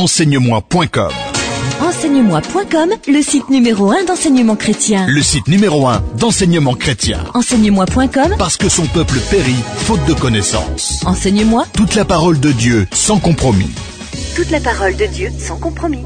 enseigne-moi.com. Enseigne-moi.com, le site numéro 1 d'enseignement chrétien. Le site numéro 1 d'enseignement chrétien. Enseigne-moi.com, Parce que son peuple périt, faute de connaissances. Enseigne-moi. Toute la parole de Dieu, sans compromis. Toute la parole de Dieu, sans compromis.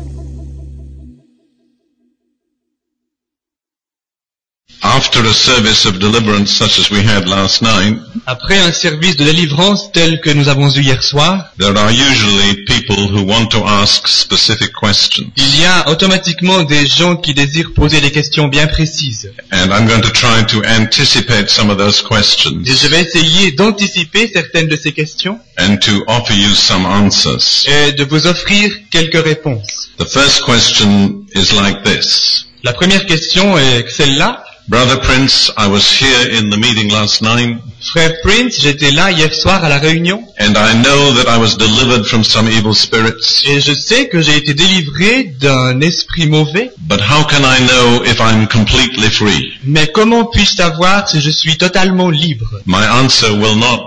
After a service of deliverance such as we had last night, Après un service de délivrance tel que nous avons eu hier soir, there are usually people who want to ask specific questions. il y a automatiquement des gens qui désirent poser des questions bien précises. And I'm going to try to anticipate some of those questions Et je vais essayer d'anticiper certaines de ces questions and to offer you some answers. et de vous offrir quelques réponses. The first question is like this. La première question est celle-là. Brother Prince, I was here in the meeting last night, Frère Prince, j'étais là hier soir à la réunion and I know that I was delivered from some evil spirits. et je sais que j'ai été délivré d'un esprit mauvais. But how can I know if I'm completely free? Mais comment puis-je savoir si je suis totalement libre? My answer will not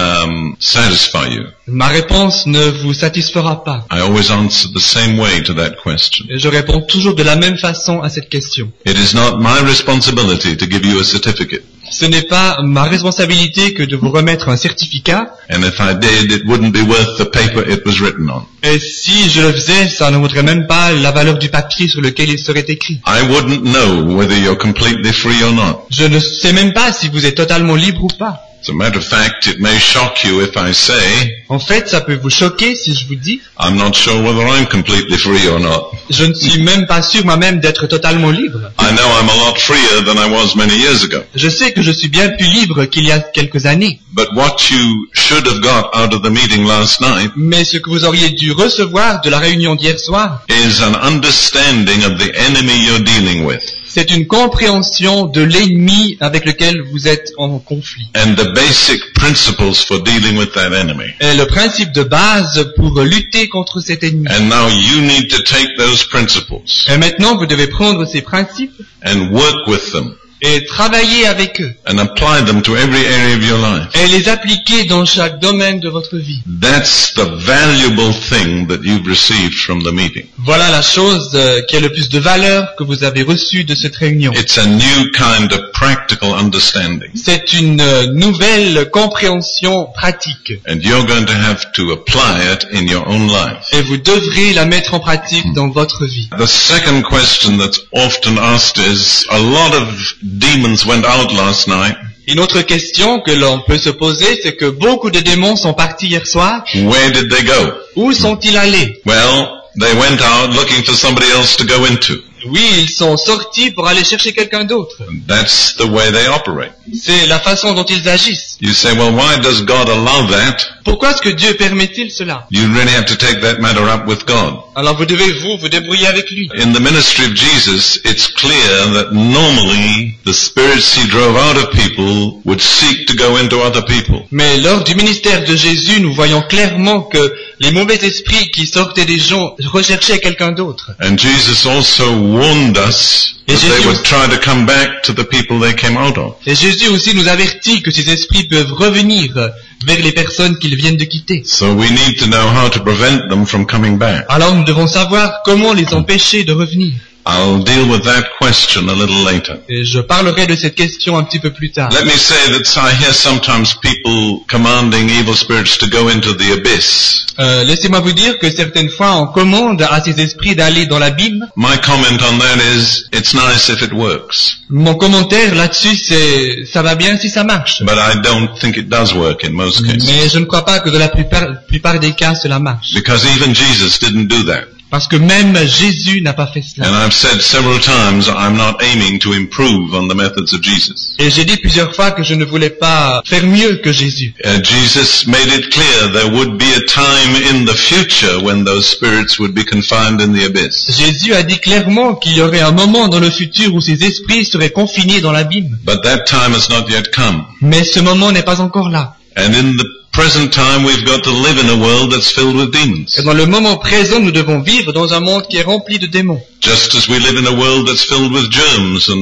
satisfy you. Ma réponse ne vous satisfera pas. I always answer the same way to that question. Et je réponds toujours de la même façon à cette question. It is not my responsibility to give you a certificate. Ce n'est pas ma responsabilité que de vous remettre un certificat. And if I did, it wouldn't be worth the paper it was written on. Et si je le faisais, ça ne vaudrait même pas la valeur du papier sur lequel il serait écrit. I wouldn't know whether you're completely free or not. Je ne sais même pas si vous êtes totalement libre ou pas. As a matter of fact, it may shock you if I say, En fait, ça peut vous choquer si je vous dis, I'm not sure whether I'm completely free or not. je ne suis même pas sûr moi-même d'être totalement libre. I know I'm a lot freer than I was many years ago. Je sais que je suis bien plus libre qu'il y a quelques années. But what you should have got out of the meeting last night Mais ce que vous auriez dû recevoir de la réunion d'hier soir, is an understanding of the enemy you're dealing with. c'est une compréhension de l'ennemi avec lequel vous êtes en conflit. And the basic principles for dealing with that enemy. Et le principe de base pour lutter contre cet ennemi. And now you need to take those principles Et maintenant, vous devez prendre ces principes and work with them et travailler avec eux. and apply them to every area of your life. Et les appliquer dans chaque domaine de votre vie. That's the valuable thing that you've received from the meeting. Voilà la chose qui a le plus de valeur que vous avez reçue de cette réunion. It's a new kind of practical understanding. C'est une nouvelle compréhension pratique. And you're going to have to apply it in your own life. Et vous devrez la mettre en pratique dans votre vie. The second question that's often asked is, a lot of demons went out last night. Une autre question que l'on peut se poser, c'est que beaucoup de démons sont partis hier soir. Where did they go? Où sont-ils allés? Well, they went out looking for somebody else to go into. Oui, ils sont sortis pour aller chercher quelqu'un d'autre. That's the way they operate. C'est la façon dont ils agissent. You say, well, why does God allow that? Pourquoi est-ce que Dieu permet-il cela? You really have to take that matter up with God. Alors vous devez vous débrouiller avec lui. In the ministry of Jesus, it's clear that normally the spirits he drove out of people would seek to go into other people. Mais lors du ministère de Jésus, nous voyons clairement que les mauvais esprits qui sortaient des gens recherchaient quelqu'un d'autre. And Jesus also warned us that they would try to come back to the people they came out of. Et Jésus aussi nous avertit que ces esprits peuvent revenir vers les personnes qu'ils viennent de quitter. So we need to know how to prevent them from coming back. Alors nous devons savoir comment les empêcher de revenir. I'll deal with that question a little later. Et je parlerai de cette question un petit peu plus tard. Let me say that I hear sometimes people commanding evil spirits to go into the abyss. Laissez-moi vous dire que certaines fois on commande à ces esprits d'aller dans l'abîme. My comment on that is, it's nice if it works. Mon commentaire là-dessus c'est ça va bien si ça marche. But I don't think it does work in most cases. Mais je ne crois pas que dans la plupart des cas cela marche. Because even Jesus didn't do that. Parce que même Jésus n'a pas fait cela. And I've said several times I'm not aiming to improve on the methods of Jesus. Et j'ai dit plusieurs fois que je ne voulais pas faire mieux que Jésus. Jesus made it clear there would be a time in the future when those spirits would be confined in the abyss. Jésus a dit clairement qu'il y aurait un moment dans le futur où ces esprits seraient confinés dans l'abîme. But that time has not yet come. Mais ce moment n'est pas encore là. And in the present time we've got to live in a world that's filled with demons. Et dans le moment présent, nous devons vivre dans un monde qui est rempli de démons. Just as we live in a world that's filled with germs and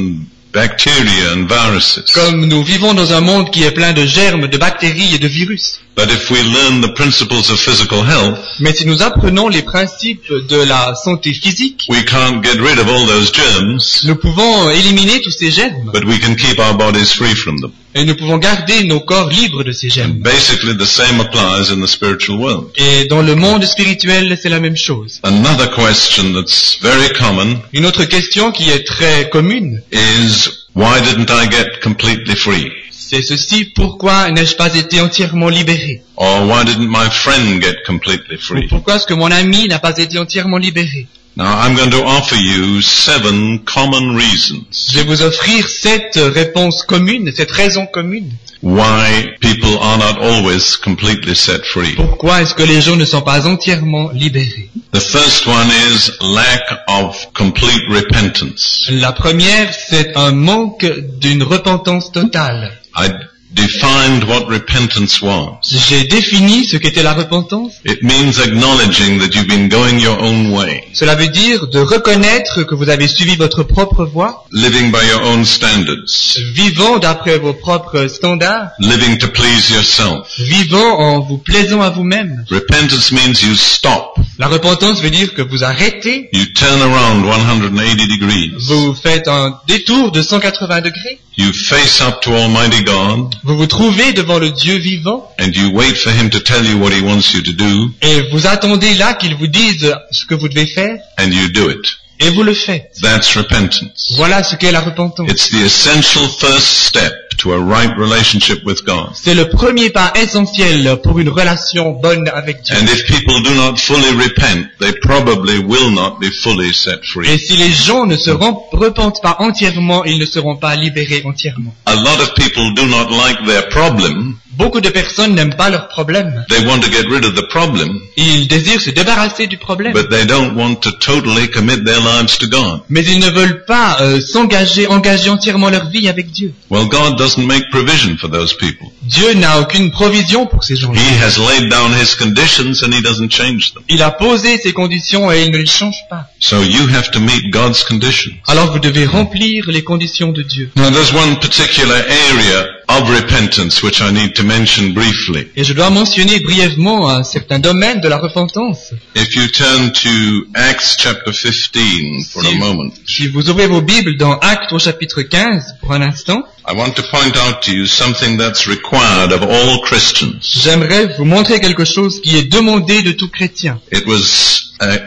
bacteria and viruses. Comme nous vivons dans un monde qui est plein de germes, de bactéries et de virus. But if we learn the principles of physical health, Mais si nous apprenons les principes de la santé physique, we can't get rid of all those germs, nous pouvons éliminer tous ces germes. but we can keep our bodies free from them. Et nous pouvons garder nos corps libres de ces germes. Basically, the same applies in the spiritual world. Et dans le monde spirituel, c'est la même chose. Another question that's very common Une autre question qui est très commune, is, why didn't I get completely free? c'est ceci: pourquoi n'ai-je pas été entièrement libéré? Or why didn't my friend get completely Ou free? pourquoi est-ce que mon ami n'a pas été entièrement libéré? Now, I'm going to offer you 7 common reasons Je vais vous offrir 7 réponses communes, 7 raisons communes. why people are not always completely set free. Pourquoi est-ce que les gens ne sont pas entièrement libérés? The first one is lack of complete repentance. La première, c'est un manque d'une repentance totale. I defined what repentance was. J'ai défini ce qu'était la repentance. It means acknowledging that you've been going your own way, Cela veut dire de reconnaître que vous avez suivi votre propre voie, living by your own standards, vivant d'après vos propres standards, living to please yourself. vivant en vous plaisant à vous-même. Repentance means you stop, La repentance veut dire que vous arrêtez, you turn around 180 degrees, vous faites un détour de 180 degrés, you face up to Almighty God, vous vous trouvez devant le Dieu vivant and you wait for Him to tell you what He wants you to do, et vous attendez là qu'il vous dise ce que vous devez faire and you do it. et vous le faites. That's repentance. Voilà ce qu'est la repentance. It's the essential first step to a right relationship with God. C'est le premier pas essentiel pour une relation bonne avec Dieu. And if people do not fully repent, they probably will not be fully set Et free. si les gens ne se repentent pas entièrement, ils ne seront pas libérés entièrement. A lot of people do not like their problem. Beaucoup de personnes n'aiment pas leur problème. They want to get rid of the problem, Ils désirent se débarrasser du problème. but they don't want to totally commit their lives to God. Mais ils ne veulent pas engager entièrement leur vie avec Dieu. Well, God doesn't make provision for those people. Dieu n'a aucune provision pour ces gens-là. He has laid down His conditions and He doesn't change them. Il a posé ses conditions et il ne les change pas. So you have to meet God's conditions. Alors vous devez remplir les conditions de Dieu. Now there's one particular area of repentance which I need to mention briefly. Et je dois mentionner brièvement un certain domaine de la repentance. If you turn to Acts chapter 15 for a moment, Si vous ouvrez vos Bibles dans Actes au chapitre 15 pour un instant, I want to point out to you something that's required of all Christians. j'aimerais vous montrer quelque chose qui est demandé de tout chrétien. It was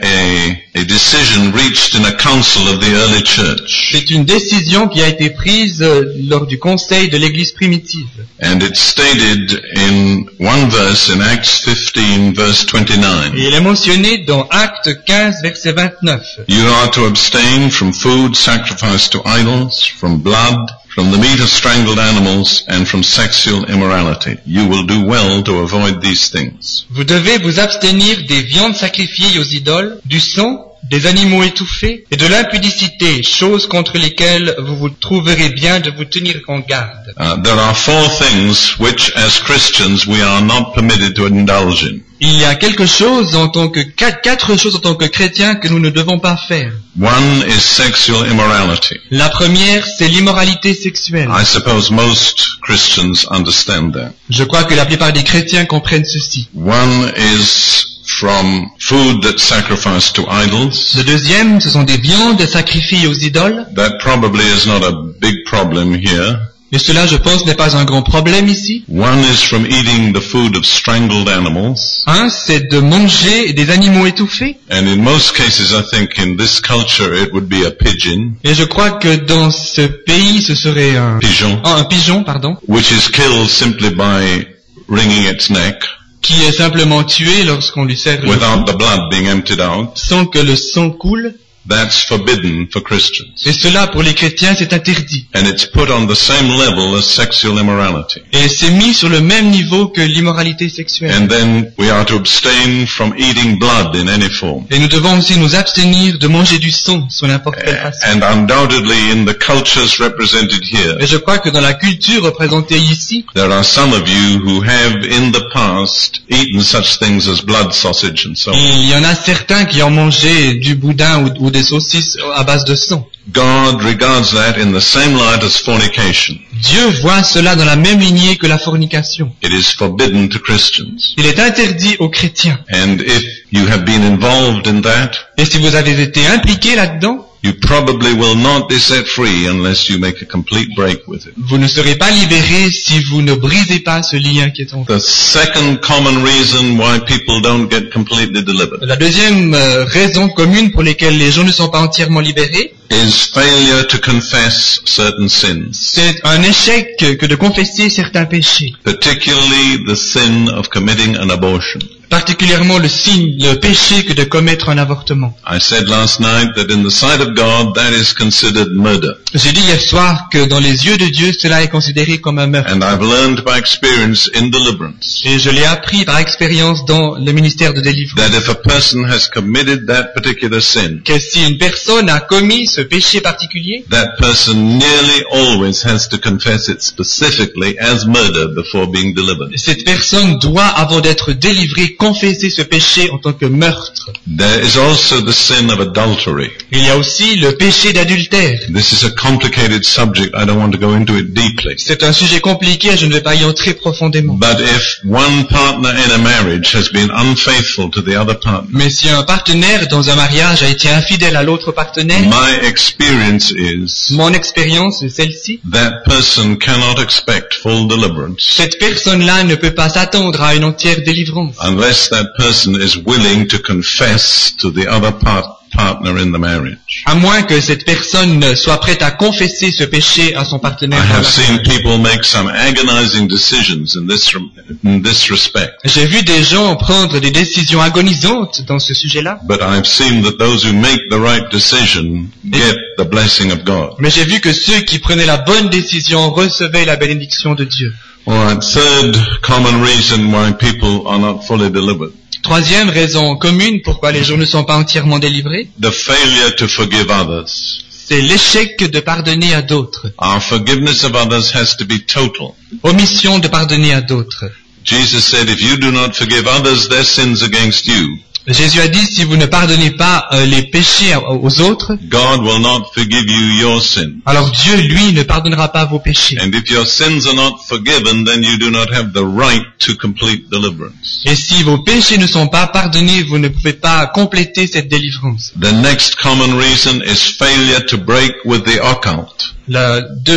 a decision reached in a council of the early church. C'est une décision qui a été prise lors du conseil de l'Église primitive. And it's stated in one verse in Acts 15 verse 29. Et il est mentionné dans Actes 15 verset 29. You are to abstain from food sacrificed to idols, from blood, from the meat of strangled animals, and from sexual immorality. You will do well to avoid these things. Vous devez vous abstenir des viandes sacrifiées aux idoles, du sang, des animaux étouffés et de l'impudicité, choses contre lesquelles vous vous trouverez bien de vous tenir en garde. There are 4 things which as Christians we are not permitted to indulge in. Il y a quatre choses en tant que chrétiens que nous ne devons pas faire. One is sexual immorality. La première, c'est l'immoralité sexuelle. I suppose most Christians understand that. Je crois que la plupart des chrétiens comprennent ceci. One is from food that's sacrificed to idols. Le deuxième, ce sont des viandes sacrifiées aux idoles. That probably is not a big problem here. Et cela, je pense, n'est pas un grand problème ici. One is from eating the food of strangled animals. Un, c'est de manger des animaux étouffés. And in most cases, I think in this culture, it would be a pigeon, Et je crois que dans ce pays, ce serait un pigeon, which is killed simply by wringing its neck, qui est simplement tué lorsqu'on lui sert le without cou, the blood being emptied out. sans que le sang coule. That's forbidden for Christians. Et cela, pour les chrétiens, c'est interdit. And it's put on the same level as sexual immorality. Et c'est mis sur le même niveau que l'immoralité sexuelle. And then we are to abstain from eating blood in any form. Et nous devons aussi nous abstenir de manger du sang sous n'importe quelle façon. And undoubtedly in the cultures represented here, Et je crois que dans la culture représentée ici, there are some of you who have in the past eaten such things as blood sausage and so on. il y en a certains qui ont mangé du boudin ou des saucisses à base de sang. God regards that in the same light as fornication. Dieu voit cela dans la même lignée que la fornication. It is forbidden to Christians. Il est interdit aux chrétiens. And if you have been involved in that, Et si vous avez été impliqués là-dedans, you probably will not be set free unless you make a complete break with it. vous ne serez pas libérés si vous ne brisez pas ce lien qui est en vous. The second common reason why people don't get completely delivered La deuxième raison commune pour laquelle les gens ne sont pas entièrement libérés, is failure to confess certain sins, c'est un échec que de confesser certains péchés, particularly the sin of committing an abortion. particulièrement le péché que de commettre un avortement. I said last night that in the sight of God that is considered murder. J'ai dit hier soir que dans les yeux de Dieu, cela est considéré comme un meurtre. And I've learned by experience in deliverance Et je l'ai appris par expérience dans le ministère de délivrance, that if a person has committed that particular sin, que si une personne a commis ce péché particulier, that person nearly always has to confess it specifically as murder before being delivered. cette personne doit, avant d'être délivrée, confesser ce péché en tant que meurtre. There is also the sin of adultery. Il y a aussi le péché d'adultère. This is a complicated subject. I don't want to go into it deeply. C'est un sujet compliqué, je ne vais pas y entrer profondément. But if one partner in a marriage has been unfaithful to the other partner, Mais si un partenaire dans un mariage a été infidèle à l'autre partenaire, my experience is mon expérience est celle-ci. that person cannot expect full deliverance Cette personne-là ne peut pas s'attendre à une entière délivrance, unless that person is willing to confess to the other partner in the marriage. à moins que cette personne soit prête à confesser ce péché à son I partenaire. have seen people make some agonizing decisions in this respect, J'ai vu des gens prendre des décisions agonisantes dans ce sujet-là, but I've seen that those who make the right decision get the blessing of God. mais j'ai vu que ceux qui prenaient la bonne décision recevaient la bénédiction de Dieu. All right, third common reason why people are not fully delivered. Troisième raison commune pourquoi les gens ne sont pas entièrement délivrés, The failure to forgive others. c'est l'échec de pardonner à d'autres. Our forgiveness of others has to be total. Omission de pardonner à d'autres. Jesus said, if you do not forgive others their sins against you, Jésus a dit, si vous ne pardonnez pas les péchés aux autres, God will not forgive you your sin. alors Dieu, lui, ne pardonnera pas vos péchés. And if your sins are not forgiven, then you do not have the right to complete deliverance. Et si vos péchés ne sont pas pardonnés, vous ne pouvez pas compléter cette délivrance. The next common reason is failure to break with the occult. La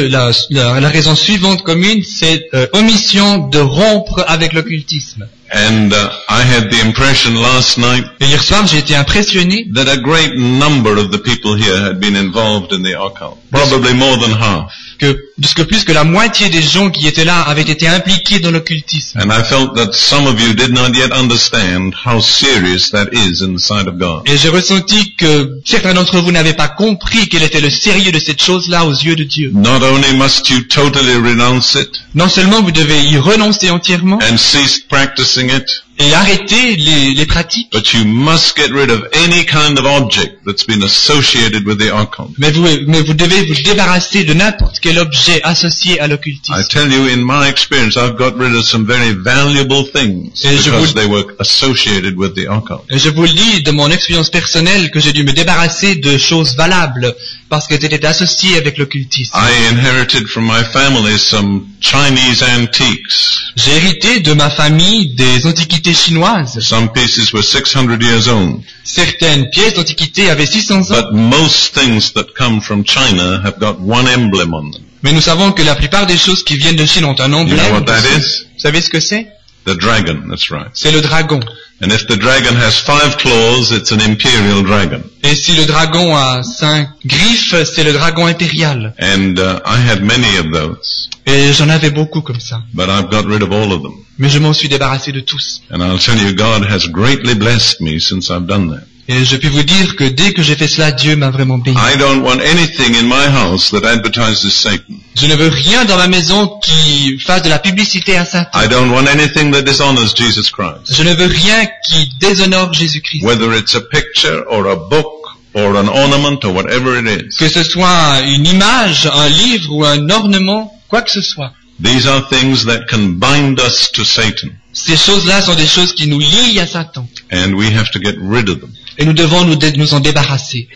raison suivante commune, c'est omission de rompre avec l'occultisme. And I had the impression last night Et hier soir, j'ai été impressionné that a great number of the people here had been involved in the occult. Probably more than half. que plus que la moitié des gens qui étaient là avaient été impliqués dans l'occultisme. And I felt that some of you did not yet understand how serious that is in the sight of God. Et j'ai ressenti que certains d'entre vous n'avaient pas compris quel était le sérieux de cette chose-là aux yeux de Dieu. Not only must you totally renounce it Non seulement vous devez y renoncer entièrement and cease practicing it, et arrêter les pratiques, but you must get rid of any kind of object that's been associated with the occult. mais vous devez vous débarrasser de n'importe quel objet associé à I l'occultisme. tell you, in my experience, I've got rid of some very valuable things Et je because vous- they were associated with the occult. Et je vous le dis de mon expérience personnelle que j'ai dû me débarrasser de choses valables parce qu'elles étaient associées avec l'occultisme. I inherited from my family some Chinese antiques. J'ai hérité de ma famille des antiquités chinoises. Some pieces were 600 years old. Certaines pièces d'antiquité avaient 600 ans, But most things that come from China have got one emblem on them. mais nous savons que la plupart des choses qui viennent de Chine ont un You know emblème. what that is? Vous savez ce que c'est? The dragon, that's right. C'est le dragon. And if the dragon has 5 claws, it's an imperial dragon. Et si le dragon a 5 griffes, c'est le dragon impérial. And I had many of those, Et j'en avais beaucoup comme ça. but I've got rid of all of them. Mais je m'en suis débarrassé de tous. And I'll tell you, God has greatly blessed me since I've done that. Et je puis vous dire que dès que j'ai fait cela, Dieu m'a vraiment béni. I don't want anything in my house that advertises Satan. Je ne veux rien dans ma maison qui fasse de la publicité à Satan. I don't want anything that dishonors Jesus Christ. Je ne veux rien qui déshonore Jésus-Christ. Whether it's a picture or a book or an ornament or whatever it is. Que ce soit une image, un livre ou un ornement, quoi que ce soit. These are things that can bind us to Satan. Ces choses-là sont des choses qui nous lient à Satan. And we have to get rid of them. et nous devons nous en débarrasser.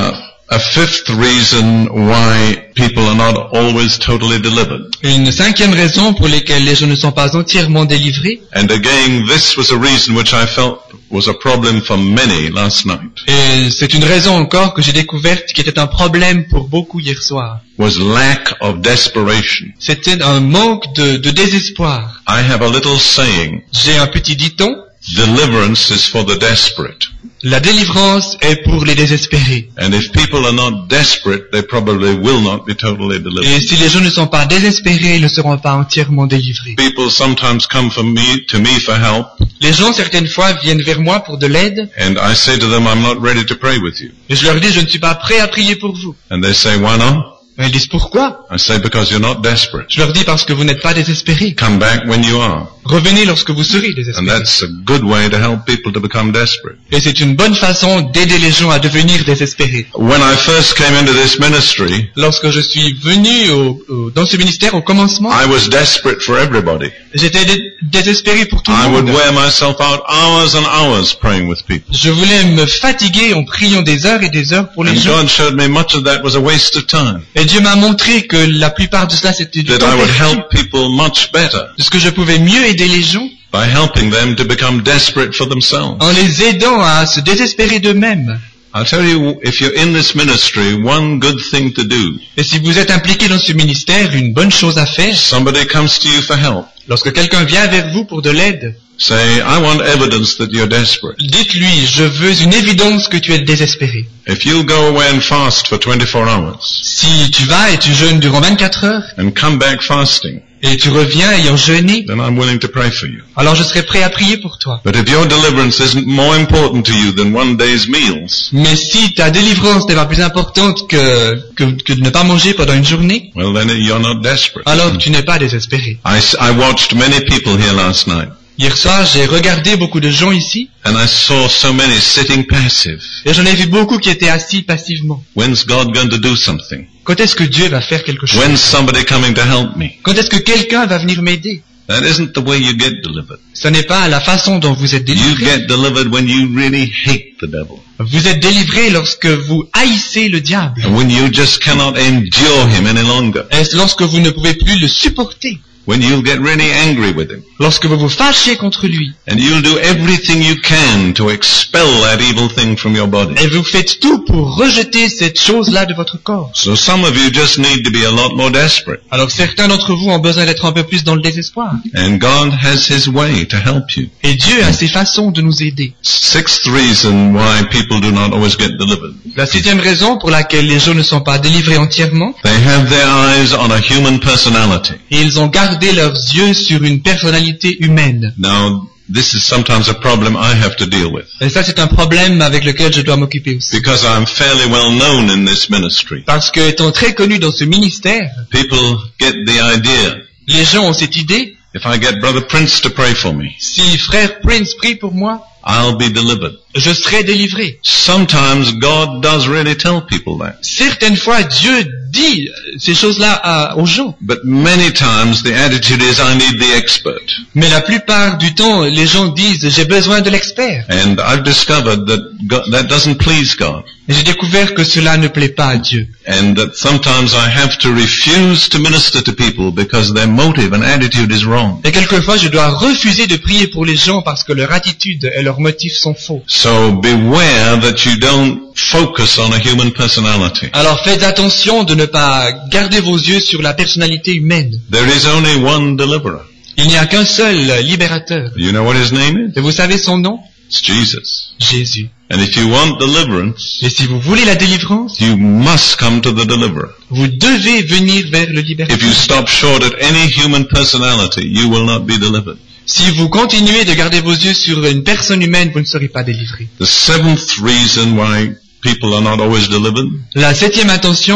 A fifth reason why people are not always totally delivered. Une cinquième raison pour laquelle les gens ne sont pas entièrement délivrés, And again, this was a reason which I felt was a problem for many last night, et c'est une raison encore que j'ai découverte qui était un problème pour beaucoup hier soir. was lack of desperation. C'était un manque de désespoir. I have a little saying, J'ai un petit dicton, deliverance is for the desperate. la délivrance est pour les désespérés. And if people are not desperate, they probably will not be totally Et delivered. si les gens ne sont pas désespérés, ils ne seront pas entièrement délivrés. People sometimes come to me for help, Les gens, certaines fois, viennent vers moi pour de l'aide, and I say to them, I'm not ready to pray with you. et je leur dis, je ne suis pas prêt à prier pour vous. And they say, why not? Et ils disent, pourquoi? I say, because you're not desperate. Je leur dis, parce que vous n'êtes pas désespérés. Come back when you are. Revenez lorsque vous serez And désespérés. that's a good way to help people to become desperate. Et c'est une bonne façon d'aider les gens à devenir désespérés. When I first came into this ministry, Lorsque je suis venu dans ce ministère au commencement, I was desperate for everybody. j'étais désespéré pour tout I le would monde. wear myself out hours and hours praying with people. Je voulais me fatiguer en priant des heures et des heures pour les And gens. God showed me much of that was a waste of time. Et Dieu m'a montré que la plupart de cela c'était du That temps I would perdu. help people much better Parce que je pouvais mieux aider les gens by helping them to become desperate for themselves. en les aidant à se désespérer d'eux-mêmes. I'll tell you, if you're in this ministry, one good thing to do. Et si vous êtes impliqué dans ce ministère, une bonne chose à faire, Somebody comes to you for help. lorsque quelqu'un vient vers vous pour de l'aide, Say, I want evidence that you're desperate. dites-lui, je veux une évidence que tu es désespéré. If you'll go away and fast for 24 hours Si tu vas et tu jeûnes durant 24 heures, and come back fasting, et tu reviens ayant jeûné, then I'm willing to pray for you. alors je serai prêt à prier pour toi. But if your deliverance isn't more important to you than one day's meals, Mais si ta délivrance n'est pas plus importante que de ne pas manger pendant une journée, well then you're not desperate. alors tu n'es pas désespéré. I watched many people here last night, Hier soir, j'ai regardé beaucoup de gens ici, and I saw so many sitting passive. et j'en ai vu beaucoup qui étaient assis passivement. When's God going to do something? Quand est-ce que Dieu va faire quelque chose? When's somebody coming to help me? Quand est-ce que quelqu'un va venir m'aider? That isn't the way you get delivered. Ce n'est pas la façon dont vous êtes You délivré. get delivered when you really hate the devil. Vous êtes délivré lorsque vous haïssez le diable. And when you just cannot endure him any longer. Et lorsque vous ne pouvez plus le supporter. When you'll get really angry with him. Lorsque vous vous fâchez contre lui. And you'll do everything you can to expel that evil thing from your body. Et vous faites tout pour rejeter cette chose-là de votre corps. So some of you just need to be a lot more desperate. Alors certains d'entre vous ont besoin d'être un peu plus dans le désespoir. And God has his way to help you. Et Dieu a ses façons de nous aider. Sixth reason why people do not always get delivered. La sixième raison pour laquelle les gens ne sont pas délivrés entièrement, They have their eyes on a human personality. et ils ont gardé leurs yeux sur une personnalité humaine. Now, this is sometimes a problem I have to deal with. Et ça, c'est un problème avec lequel je dois m'occuper aussi. Because I'm fairly well known in this ministry. Parce que, étant très connu dans ce ministère, People get the idea. les gens ont cette idée, If I get Brother Prince to pray for me, si frère Prince prie pour moi, I'll be delivered. je serai délivré. Sometimes God does really tell people that. Certaines fois, Dieu dit ces choses-là aux gens. But many times the attitude is, I need the expert. Mais la plupart du temps, les gens disent, j'ai besoin de l'expert. And I've discovered that that doesn't please God. Et j'ai découvert que cela ne plaît pas à Dieu. And that sometimes I have to refuse to minister to people because their motive and attitude is wrong. Et quelquefois, je dois refuser de prier pour les gens parce que leur attitude et leurs motifs sont faux. So beware that you don't focus on a human personality. Alors faites attention de ne pas garder vos yeux sur la personnalité humaine. There is only one deliverer. Il n'y a qu'un seul libérateur. You know what his name is? Et vous savez son nom? It's Jesus. Jésus. And if you want deliverance, Et si vous voulez la délivrance, you must come to the deliverer. vous devez venir vers le libérateur. If you stop short at any human personality, you will not be delivered. Si vous continuez de garder vos yeux sur une personne humaine, vous ne serez pas délivré. The seventh reason why people are not always delivered La septième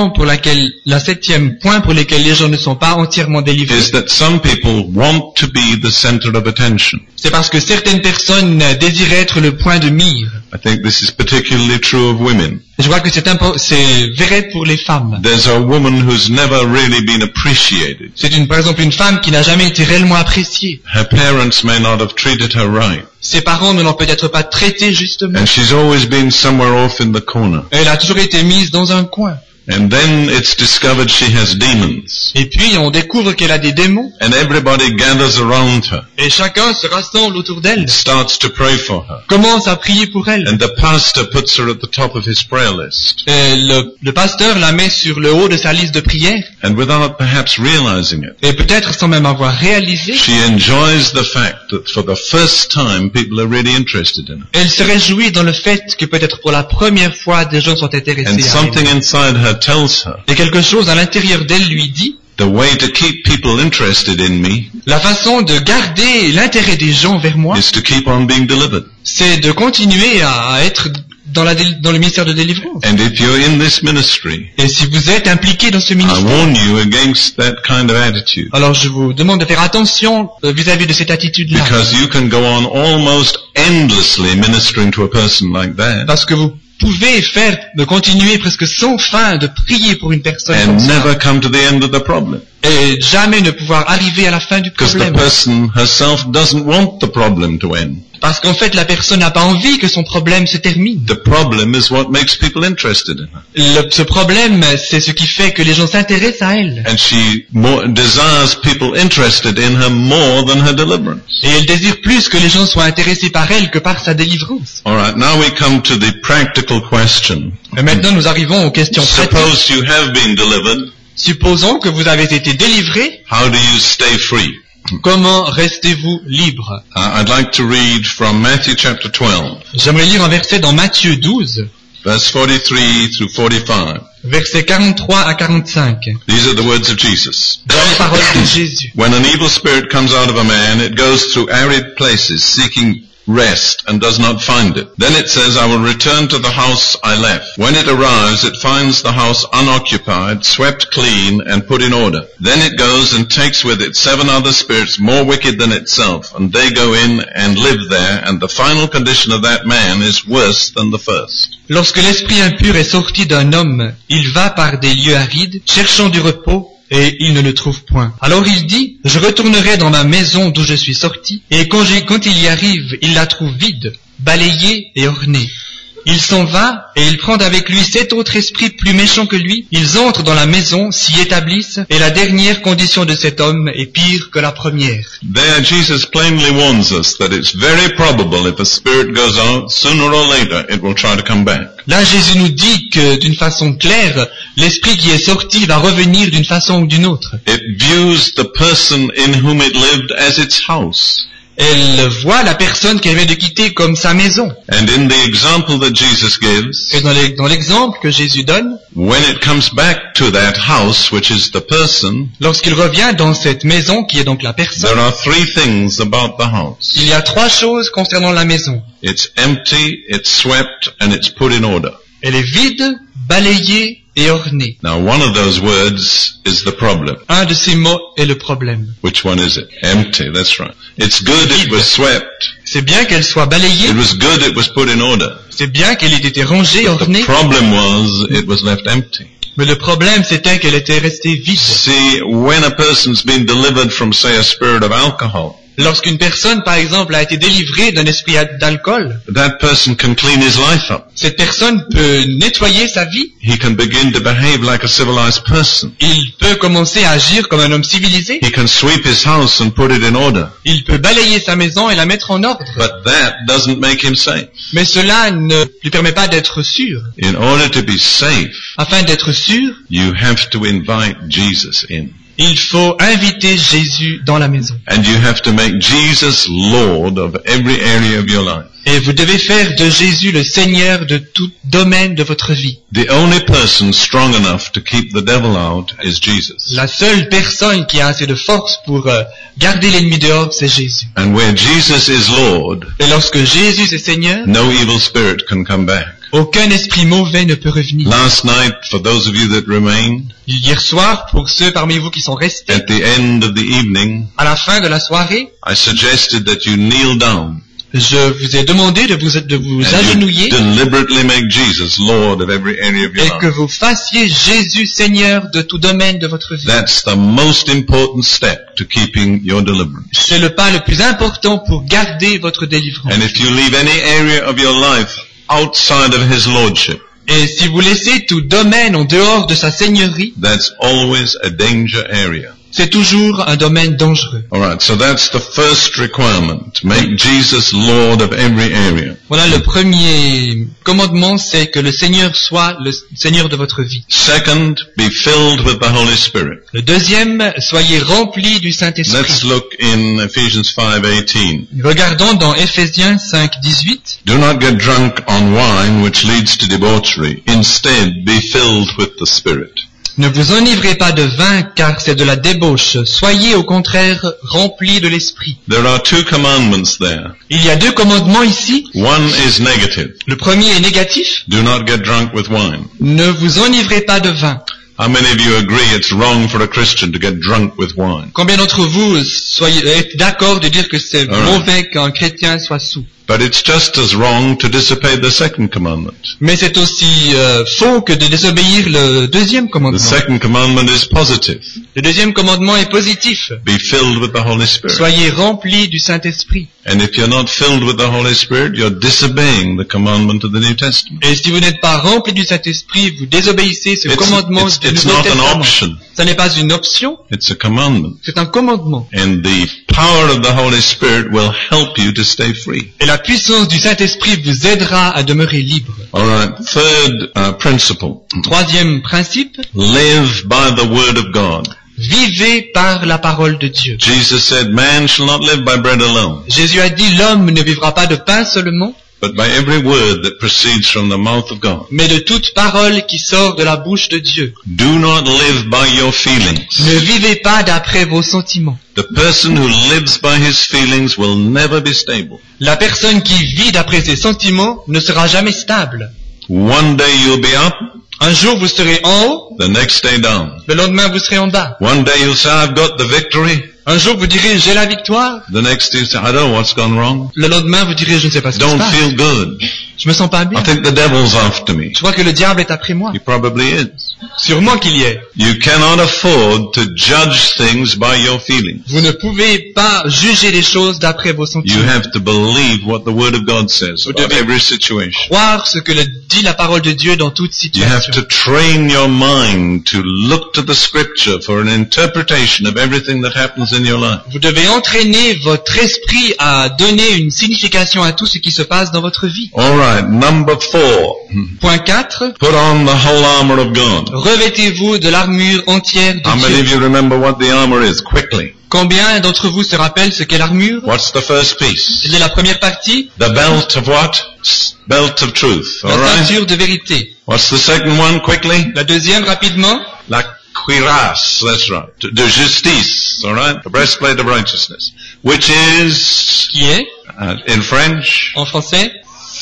point pour lequel les gens ne sont pas entièrement délivrés, is that some people want to be the center of attention. c'est parce que certaines personnes désirent être le point de mire. I think this is particularly true of women. Je crois que c'est vrai pour les femmes. There's a woman who's never really been appreciated. C'est par exemple une femme qui n'a jamais été réellement appréciée. Her parents may not have treated her right. Ses parents ne l'ont peut-être pas traitée justement. And she's always been somewhere off in the corner. Elle a toujours été mise dans un coin. And then it's discovered she has demons. Et puis on découvre qu'elle a des démons. And everybody gathers around her. Et chacun se rassemble autour d'elle. Starts to pray for her. Commence à prier pour elle. And the pastor puts her at the top of his prayer list. Et le pasteur la met sur le haut de sa liste de prières. And without perhaps realizing it. Et peut-être sans même avoir réalisé. She enjoys the fact that for the first time people are really interested in her. Elle se réjouit dans le fait que peut-être pour la première fois des gens sont intéressés And à elle. something inside her tells her. Et quelque chose à l'intérieur d'elle lui dit. The way to keep people interested in me. La façon de garder l'intérêt des gens vers moi. Is to keep on being delivered. C'est de continuer à être dans le ministère de délivrance. And if you're in this ministry, et si vous êtes impliqué dans ce I ministère, warn you against that kind of attitude. Alors je vous demande de faire attention vis-à-vis de cette attitude-là. Because you can go on almost endlessly ministering to a person like that. Parce que vous pouvez continuer presque sans fin de prier pour une personne and comme ça. never come to the end of the problem. Et jamais ne pouvoir arriver à la fin du Because the problème. person herself doesn't want the problem to end. Parce qu'en fait, la personne n'a pas envie que son problème se termine. The problem is what makes people interested in her. Ce problème, c'est ce qui fait que les gens s'intéressent à elle. And she desires people interested in her more than her deliverance. Et elle désire plus que les gens soient intéressés par elle que par sa délivrance. All right, now we come to the practical question. Et maintenant, nous arrivons aux questions pratiques. Suppose you have been delivered. Supposons que vous avez été délivré. How do you stay free? Comment restez-vous libre? I'd like to read from Matthew chapter 12. J'aimerais lire un verset dans Matthieu 12, verse 43 through 45. versets 43 à 45. These are the words of Jesus. Dans les paroles de Jésus. When an evil spirit comes out of a man, it goes through arid places seeking rest and does not find it. Then it says, I will return to the house I left. When it arrives, it finds the house unoccupied, swept clean, and put in order. Then it goes and takes with it 7 other spirits more wicked than itself, and they go in and live there, and the final condition of that man is worse than the first. Lorsque l'esprit impur est sorti d'un homme, il va par des lieux arides, cherchant du repos, et il ne le trouve point. Alors il dit, je retournerai dans ma maison d'où je suis sorti, et quand il y arrive, il la trouve vide, balayée et ornée. Il s'en va, et il prend avec lui 7 autres esprits plus méchants que lui. Ils entrent dans la maison, s'y établissent, et la dernière condition de cet homme est pire que la première. There Jesus plainly warns us that it's very probable if a spirit goes out, sooner or later it will try to come back. Là, Jésus nous dit que, d'une façon claire, l'esprit qui est sorti va revenir d'une façon ou d'une autre. It views the person in whom it lived as its house. Elle voit la personne qu'elle vient de quitter comme sa maison. And in the example that Jesus gives, Et dans l'exemple que Jésus donne, when it comes back to that house, which is the person, lorsqu'il revient dans cette maison qui est donc la personne, there are 3 things about the house. il y a 3 choses concernant la maison. It's empty, it's swept, and it's put in order. Elle est vide, balayée et ornée. Now one of those words is the problem. Un de ces mots est le problème. Which one is it? Empty, that's right. It's good it was swept. C'est bien qu'elle soit balayée, It was good it was put in order. c'est bien qu'elle ait été rangée, The ornée, problem was it was left empty. mais le problème c'était qu'elle était restée vide. See, when a person's been delivered from, say, a spirit of alcohol, Lorsqu'une personne, par exemple, a été délivrée d'un esprit d'alcool, that person can clean his life up. cette personne peut nettoyer sa vie. He can begin to behave like a civilized person. Il peut commencer à agir comme un homme civilisé. He can sweep his house and put it in order. Il peut balayer sa maison et la mettre en ordre. But that doesn't make him safe. Mais cela ne lui permet pas d'être sûr. In order to be safe, Afin d'être sûr, you have to invite Jesus in. il faut inviter Jésus dans la maison. And you have to make Jesus Lord of every area of your life. Et vous devez faire de Jésus le Seigneur de tout domaine de votre vie. The only person strong enough to keep the devil out is Jesus. La seule personne qui a assez de force pour garder l'ennemi dehors, c'est Jésus. And where Jesus is Lord, Et lorsque Jésus est Seigneur, no evil spirit can come back. aucun esprit mauvais ne peut revenir. Last night, for those of you that remain, Hier soir, pour ceux parmi vous qui sont restés, at the end of the evening, à la fin de la soirée, I suggested that you kneel down Je vous ai demandé de vous And you agenouiller deliberately make Jesus Lord of every area of your et que life. vous fassiez Jésus Seigneur de tout domaine de votre vie. That's the most important step to keeping your deliverance. C'est le pas le plus important pour garder votre délivrance. And if you leave any area of your life outside of His Lordship, Et si vous laissez tout domaine en dehors de sa seigneurie, that's always a danger area. c'est toujours un domaine dangereux. Alright, so that's the first requirement. Make Jesus Lord of every area. Voilà, le premier commandement, c'est que le Seigneur soit le Seigneur de votre vie. Second, be filled with the Holy Spirit. Le deuxième, soyez remplis du Let's Saint-Esprit. look in Ephesians 5:18. Regardons dans Ephésiens 5:18. Do not get drunk on wine, which leads to debauchery. Instead, be filled with the Spirit. Ne vous enivrez pas de vin, car c'est de la débauche. Soyez au contraire remplis de l'Esprit. There are two commandments there. Il y a deux commandements ici. One is negative. Le premier est négatif. Do not get drunk with wine. Ne vous enivrez pas de vin. How many of you agree it's wrong for a Christian to get drunk with wine? Combien d'entre vous êtes d'accord de dire que c'est Alright. mauvais qu'un chrétien soit saoul? But it's just as wrong to disobey the second commandment. Mais c'est aussi faux que de désobéir le deuxième The commandement. second commandment is positive. Le deuxième commandement est positif. Be filled with the Holy Spirit. Soyez remplis du Saint-Esprit. And if you're not filled with the Holy Spirit, you're disobeying the commandment of the New Testament. Et si vous n'êtes pas remplis du Saint-Esprit, vous désobéissez ce commandement du It's Nouveau not an Testament. option. Ça n'est pas une option, It's a commandment. c'est un commandement. And the power of the Holy Spirit will help you to stay free. Et la puissance du Saint-Esprit vous aidera à demeurer libre. Alright, third principle. Troisième principe, Live by the Word of God. vivez par la parole de Dieu. Jesus said, man shall not live by bread alone, Jésus a dit, l'homme ne vivra pas de pain seulement, but by every word that proceeds from the mouth of God. mais de toute parole qui sort de la bouche de Dieu. Do not live by your feelings. Ne vivez pas d'après vos sentiments. The person who lives by his feelings will never be stable. La personne qui vit d'après ses sentiments ne sera jamais stable. One day you'll be up, Un jour vous serez en haut, the next day down. le lendemain vous serez en bas. One day you'll say, I've got the victory. Un jour vous direz j'ai la victoire, The next day you say, I don't know what's gone wrong. le lendemain vous direz je ne sais pas ce qui se Don't passe. feel good. Je me sens pas bien. I think the devil's after me. Je crois que le diable est après moi. He probably is. Sûrement qu'il y est. You cannot afford to judge things by your feelings. Vous ne pouvez pas juger les choses d'après vos You sentiments. have to believe what the Word of God says Vous about devez every situation. croire ce que dit la parole de Dieu dans toute You have situation. to train your mind to look to the Scripture for an interpretation of everything that happens in your life. Vous devez entraîner votre esprit à donner une signification à tout ce qui se passe dans votre vie. Alright, number 4. Point 4. Put on the whole armor of God. Revêtez-vous de l'armure entière How de many Dieu. of you remember what the armor is? Quickly. Combien d'entre vous se rappellent ce qu'est l'armure? What's the first piece? C'est la première partie, The belt of what? Belt of truth. la Alright? ceinture de vérité. What's the second one? Quickly? La deuxième, rapidement, La cuirasse. That's right. De justice. Alright? The breastplate of righteousness. Which is, qui est, in French, en français,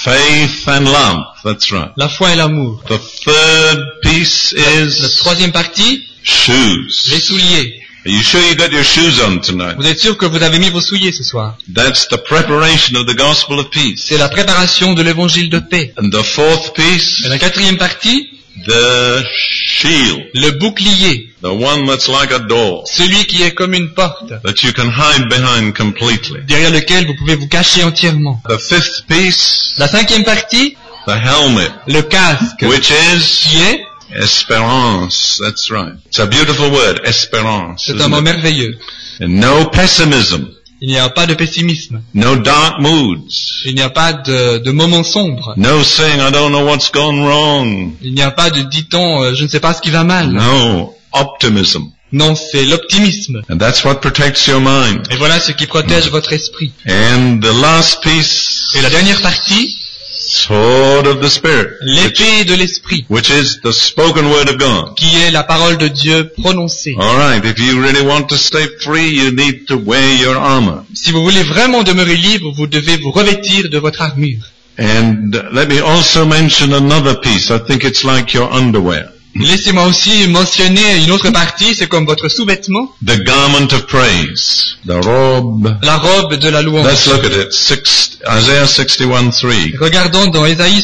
faith and love. That's right. la foi et l'amour. The third piece La is troisième partie, shoes. les souliers. Are you sure you got your shoes on tonight? Vous êtes sûr que vous avez mis vos souliers ce soir? That's the preparation of the gospel of peace. C'est la préparation de l'évangile de paix. And the fourth piece, Et la quatrième partie, the shield. le bouclier. The one that's like a door Celui qui est comme une porte, that you can hide behind completely. derrière lequel vous pouvez vous cacher entièrement. The fifth piece, La cinquième partie, the helmet, le casque, which is qui est, esperance. That's right. It's a beautiful word, esperance. c'est un isn't mot it? merveilleux. And no pessimism, Il n'y a pas de pessimisme. no dark moods, Il n'y a pas de moments sombres. no saying I don't know what's gone wrong. Il n'y a pas de dit-on, je ne sais pas ce qui va mal. No, optimism. Non, c'est l'optimisme. And that's what protects your mind. Et voilà ce qui protège votre esprit. And the last piece, Et la dernière partie, sword of the Spirit, l'épée de l'esprit, which is the spoken word of God. qui est la parole de Dieu prononcée. Alright, if you really want to stay free, you need to wear your armor. Si vous voulez vraiment demeurer libre, vous devez vous revêtir de votre armure. And let me also mention another piece. I think it's like your underwear. Laissez-moi aussi mentionner une autre partie, c'est comme votre sous-vêtement, The garment of praise. The robe. la robe de la louange. Let's look at it. Isaiah 61:3. Regardons dans Ésaïe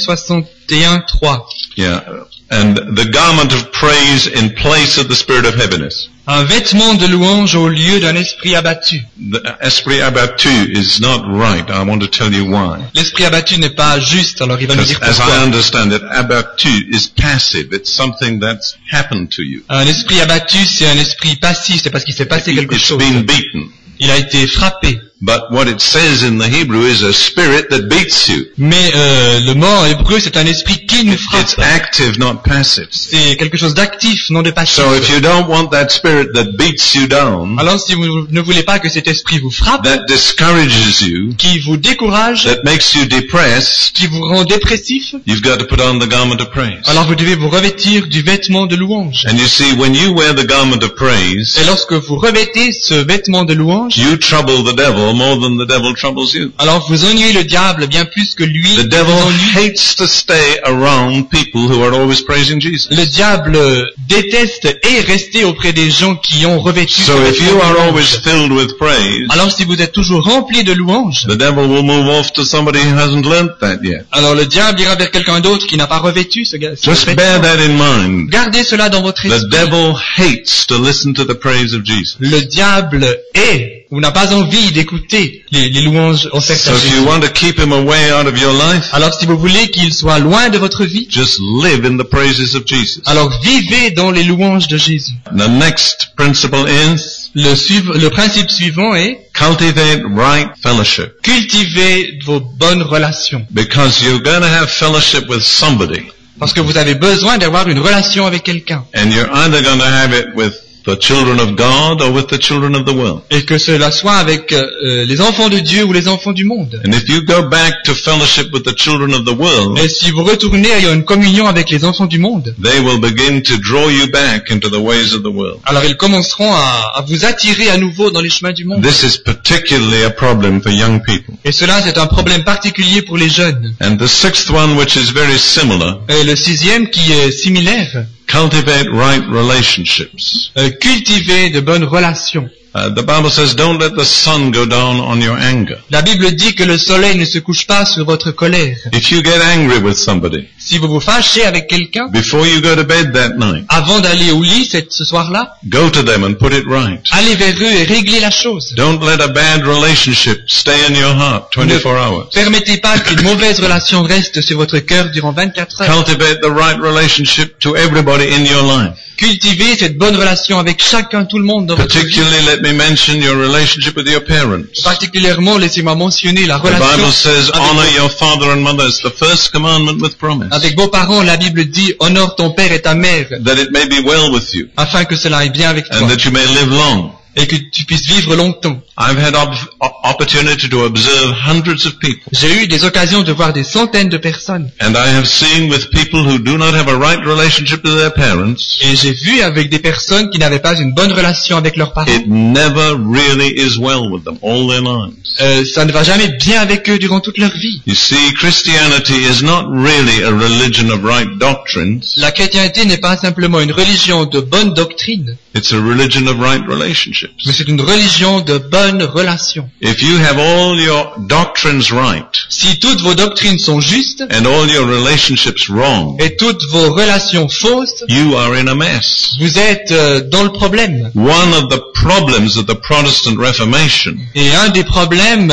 61:3. Yeah. And the garment of praise in place of the spirit of heaviness. Un vêtement de louange au lieu d'un esprit abattu. The esprit abattu is not right. I want to tell you why. L'esprit abattu n'est pas juste, alors il va nous dire As I pourquoi. understand it, abattu is passive. It's something that's happened to you. Un esprit abattu, c'est un esprit passif, c'est parce qu'il s'est passé quelque It's chose. been beaten. Il a été frappé. But what it says in the Hebrew is a spirit that beats you. Mais le mot en hébreu, c'est un esprit qui nous frappe. It's active, not passive. C'est quelque chose d'actif, non de passif. So if you don't want that spirit that beats you down, Alors si vous ne voulez pas que cet esprit vous frappe, that discourages you, qui vous décourage, that makes you depressed, qui vous rend dépressif, you've got to put on the garment of praise. alors vous devez vous revêtir du vêtement de louange. And you see, when you wear the garment of praise, Et lorsque vous revêtez ce vêtement de louange, you trouble the devil more than the devil troubles you. alors vous ennuyez le diable bien plus que lui The vous devil ennuie. hates to stay around people who are always praising Jesus. Le diable déteste et rester auprès des gens qui ont revêtu ce So if vêtement you de are louange. always filled with praise, Alors si vous êtes toujours rempli de louanges, the devil will move off to somebody who hasn't learnt that yet. alors le diable ira vers quelqu'un d'autre qui n'a pas revêtu ce Just vêtement. bear that in mind. Gardez cela dans votre The esprit. devil hates to listen to the praise of Jesus. Le diable est ou n'a pas envie d'écouter les louanges offertes So à if Jésus. you want to keep him away out of your life, Alors si vous voulez qu'il soit loin de votre vie, just live in the praises of Jesus. alors vivez dans les louanges de Jésus. The next principle is Le principe suivant est cultivate right fellowship. cultiver vos bonnes relations. Because you're going to have fellowship with somebody. Parce que vous avez besoin d'avoir une relation avec quelqu'un. And you're either going to have it with the children of God or with the children of the world. Et que cela soit avec les enfants de Dieu ou les enfants du monde. And if you go back to fellowship with the children of the world, Et si vous retournez à une communion avec les enfants du monde, they will begin to draw you back into the ways of the world. alors ils commenceront à vous attirer à nouveau dans les chemins du monde. This is particularly a problem for young people. Et cela, c'est un problème particulier pour les jeunes. And the sixth one, which is very similar, Et le sixième, qui est similaire, cultivate right relationships. cultiver de bonnes relations. The Bible says, don't let the sun go down on your anger. La Bible dit que le soleil ne se couche pas sur votre colère. If you get angry with somebody, Si vous vous fâchez avec quelqu'un, before you go to bed that night, avant d'aller au lit ce soir-là, go to them and put it right. allez vers eux et réglez la chose. Don't let a bad relationship stay in your heart 24 hours. Permettez pas qu'une mauvaise relation reste sur votre cœur durant 24 heures. Cultivate the right relationship to everybody in your life. Cultivez cette bonne relation avec chacun, tout le monde dans votre vie. Particularly, let me mention your relationship with your parents. Particulièrement, laissez-moi mentionner la The Bible relation says, honor your father and mother. It's the first commandment with promise. avec vos parents. La Bible dit, honore ton père et ta mère, That it may be well with you afin que cela aille bien avec and toi that you may live long. et que tu puisses vivre longtemps. I've had opportunity to observe hundreds of people. J'ai eu des occasions de voir des centaines de personnes And I have seen with people who do not have a right relationship with their parents, et j'ai vu avec des personnes qui n'avaient pas une bonne relation avec leurs parents. it never really is well with them all their lives. Ça ne va jamais bien avec eux durant toute leur vie. You see, Christianity is not really a religion of right doctrines. La chrétienté n'est pas simplement une religion de bonne doctrine, It's a religion of right relationships. mais c'est une religion de bonnes relations. If you have all your doctrines right Si toutes vos doctrines sont justes and all your relationships wrong, et toutes vos relations fausses, you are in a mess. vous êtes dans le problème. One of the problems of the Protestant Reformation Et un des problèmes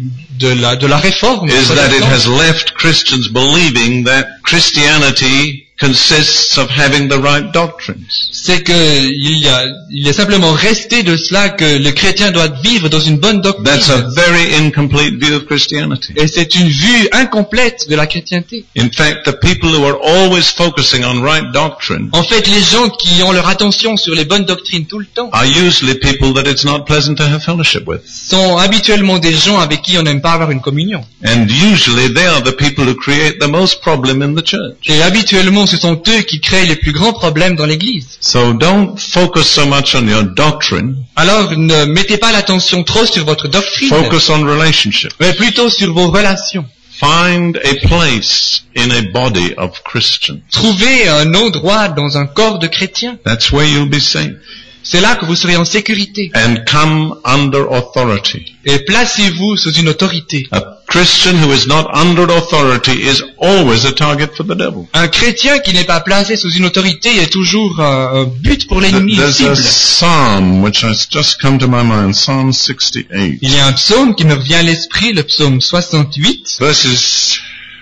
de la réforme is that it protestante, has left Christians believing that Christianity consists of having the right doctrines. c'est que il est simplement resté de cela que le chrétien doit vivre dans une bonne doctrine. That's a very incomplete view of Christianity. Et c'est une vue incomplète de la chrétienté. In fact, the people who are always focusing on right doctrine En fait, les gens qui ont leur attention sur les bonnes doctrines tout le temps are usually people that it's not pleasant to have fellowship with. sont habituellement des gens avec qui on n'aime pas avoir une communion. And usually they are the people who create the most problem in the church. Et habituellement, ce sont eux qui créent les plus grands problèmes dans l'église. So don't focus so much on your doctrine, Alors, ne mettez pas l'attention trop sur votre doctrine, focus on relationship. mais plutôt sur vos relations. Find a place in a body of Christians. Trouvez un endroit dans un corps de chrétiens. That's where you'll be safe. C'est là que vous serez en sécurité. And come under authority. Et placez-vous sous une autorité. A Christian who is not under authority is always a target for the devil. Un chrétien qui n'est pas placé sous une autorité est toujours un but pour l'ennemi, There's cible. a psalm which has just come to my mind, Psalm 68. Il y a un psaume qui me revient à l'esprit, le psaume 68. Verses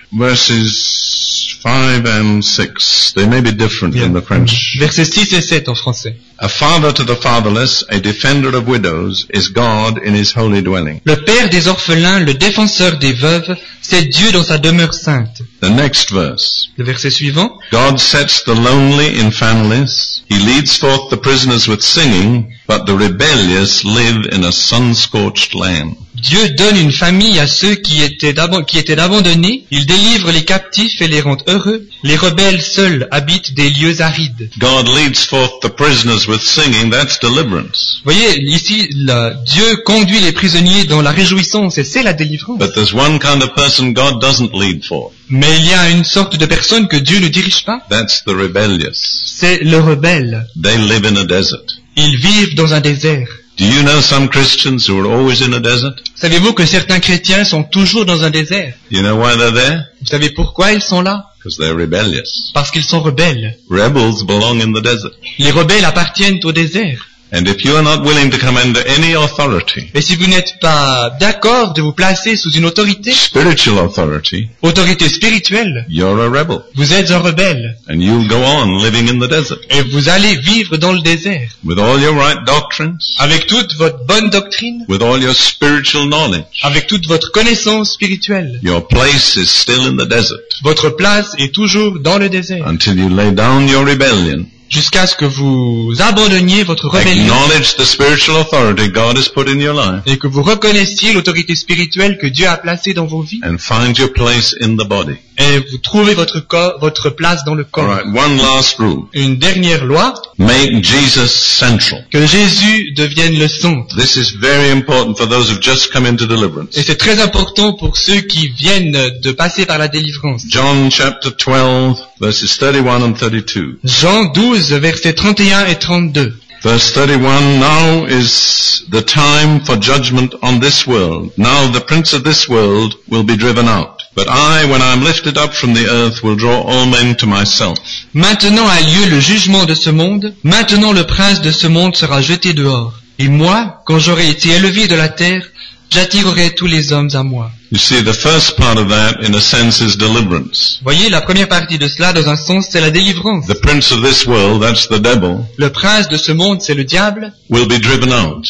5 and 6. They may be different in the French. Versets 6 et 7 en français. A father to the fatherless, a defender of widows, is God in his holy dwelling. Le père des orphelins, le défenseur des veuves, c'est Dieu dans sa demeure sainte. The next verse. Le verset suivant. God sets the lonely in families. He leads forth the prisoners with singing, but the rebellious live in a sun-scorched land. Dieu donne une famille à ceux qui étaient abandonnés. Il délivre les captifs et les rend heureux. Les rebelles seuls habitent des lieux arides. God leads forth the prisoners with singing. That's deliverance. Vous voyez, ici, Dieu conduit les prisonniers dans la réjouissance et c'est la délivrance. But there's one kind of person God doesn't lead forth. Mais il y a une sorte de personne que Dieu ne dirige pas. That's the rebellious. C'est le rebelle. They live in a desert. Ils vivent dans un désert. Do you know some Christians who are always in a desert? Savez-vous que certains chrétiens sont toujours dans un désert? You know why they're there? Vous savez pourquoi ils sont là? Because they're rebellious. Parce qu'ils sont rebelles. Rebels belong in the desert. Les rebelles appartiennent au désert. And if you are not willing to come under any authority, Et si vous n'êtes pas d'accord de vous placer sous une autorité, spiritual authority, autorité spirituelle, you're a rebel. vous êtes un rebelle. And you'll go on living in the desert. Et vous allez vivre dans le désert. With all your right doctrines, Avec toute votre bonne doctrine, with all your spiritual knowledge, avec toute votre connaissance spirituelle. your place is still in the desert. Votre place est toujours dans le désert. Until you lay down your rebellion, Jusqu'à ce que vous abandonniez votre rébellion acknowledge the spiritual authority God has put in your life, et que vous reconnaissiez l'autorité spirituelle que Dieu a placée dans vos vies. and find your place in the body. Et vous trouvez votre place dans le corps. Alright, one last rule. Une dernière loi, Make Jesus central. que Jésus devienne le centre. This is very important for those who've just come into deliverance. Et c'est très important pour ceux qui viennent de passer par la délivrance. John chapter 12, verses 31 and 32. Jean 12, versets 31 et 32. Verse 31, now is the time for judgment on this world. Now the prince of this world will be driven out. But I, when I am lifted up from the earth, will draw all men to myself. Maintenant a lieu le jugement de ce monde. Maintenant le prince de ce monde sera jeté dehors. Et moi, quand j'aurai été élevé de la terre, j'attirerai tous les hommes à moi. You see, the first part of that, in a sense, is deliverance. Voyez, la première partie de cela, dans un sens, c'est la délivrance. The prince of this world, that's the devil, Le prince de ce monde, c'est le diable, will be driven out.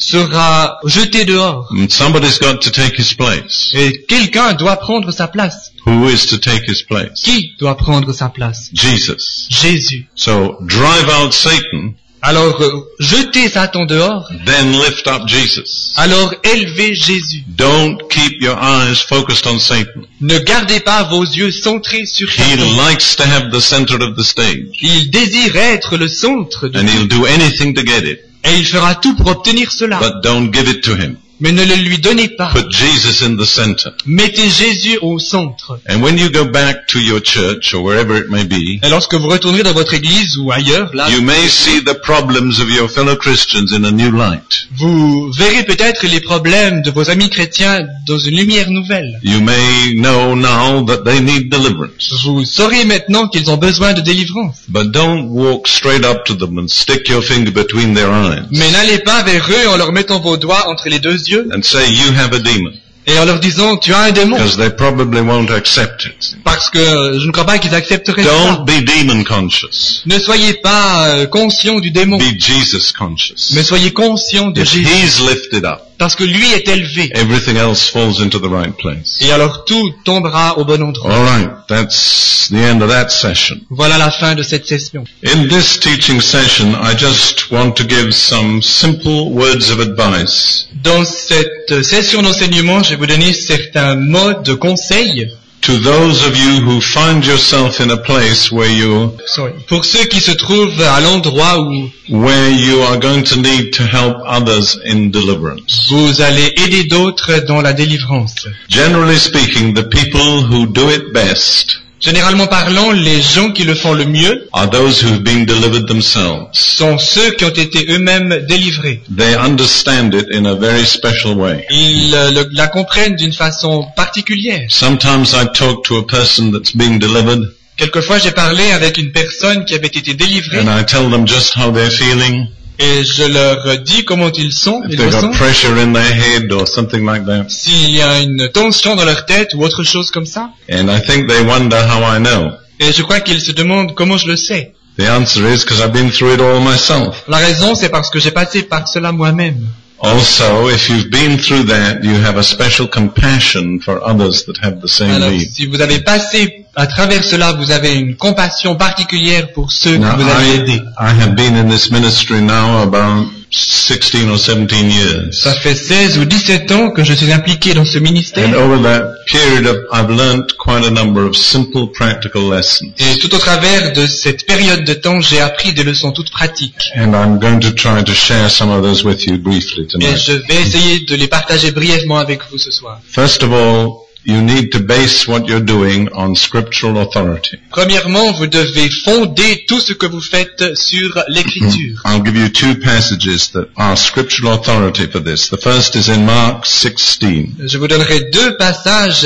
sera jeté dehors. And somebody's got to take his place. Et quelqu'un doit prendre sa place. Who is to take his place? Qui doit prendre sa place? Jesus. Jésus. So, drive out Satan, Alors, jetez Satan dehors, then lift up Jesus. alors élevez Jésus. Don't keep your eyes focused on Satan. Ne gardez pas vos yeux centrés sur He Satan. likes to have the center of the stage. Il désire être le centre de And tout. he'll do anything to get it. Et il fera tout pour obtenir cela. But don't give it to him. Mais ne le lui donnez pas. Put Jesus in the center. Mettez Jésus au centre. And when you go back to your church or wherever it may be, Et lorsque vous retournerez dans votre église ou ailleurs, là, you may see the problems of your fellow Christians in a new light. vous verrez peut-être les problèmes de vos amis chrétiens dans une lumière nouvelle. You may know now that they need deliverance. Vous saurez maintenant qu'ils ont besoin de délivrance. But don't walk straight up to them and stick your finger between their eyes Mais n'allez pas vers eux en leur mettant vos doigts entre les deux yeux and say you have a demon, et en leur disant tu as un démon. because they probably won't accept it. Parce que je ne crois pas qu'ils accepteraient ça. Don't be demon conscious. Ne soyez pas conscients du démon, Be Jesus conscious. mais soyez conscients de If Jésus. he's lifted up, Parce que lui est élevé. everything else falls into the right place. Et alors tout tombera au bon endroit. All right, that's the end of that session. Voilà la fin de cette session. In this teaching session, I just want to give some simple words of advice Dans cette session d'enseignement, je vais vous donner certains mots de conseil. to those of you who find yourself in a place Pour ceux qui se trouvent à l'endroit où where you are going to need to help others in deliverance. vous allez aider d'autres dans la délivrance. Generally speaking, the people who do it best Généralement parlant, les gens qui le font le mieux are those who have been delivered themselves. sont ceux qui ont été eux-mêmes délivrés. They understand it in a very special way. Ils la comprennent d'une façon particulière. Sometimes I talk to a person that's being delivered, Quelquefois, j'ai parlé avec une personne qui avait été délivrée and I tell them just how they're feeling. et je leur dis comment ils sont, If ils they've got ressentent. pressure in their head or something like that. S'il y a une tension dans leur tête ou autre chose comme ça. And I think they wonder how I know. Et je crois qu'ils se demandent comment je le sais. The answer is because I've been through it all myself. La raison, c'est parce que j'ai passé par cela moi-même. Also, if you've been through that, you have a special compassion for others that have the same Alors, need. si vous avez passé à travers cela, vous avez une compassion particulière pour ceux que Now, vous avez aidés. I have been in this ministry now about 16 or 17 years. Ça fait 16 ou 17 ans que je suis impliqué dans ce ministère. And over that period, I've learnt quite a number of simple practical lessons. Et tout au travers de cette période de temps, j'ai appris des leçons toutes pratiques. And I'm going to try to share some of those with you briefly Et tonight. je vais essayer de les partager brièvement avec vous ce soir. First of all, you need to base what you're doing on scriptural authority. Premièrement, vous devez fonder tout ce que vous faites sur l'écriture. I'll give you two passages that are scriptural authority for this. The first is in Mark 16. Je vous donnerai deux passages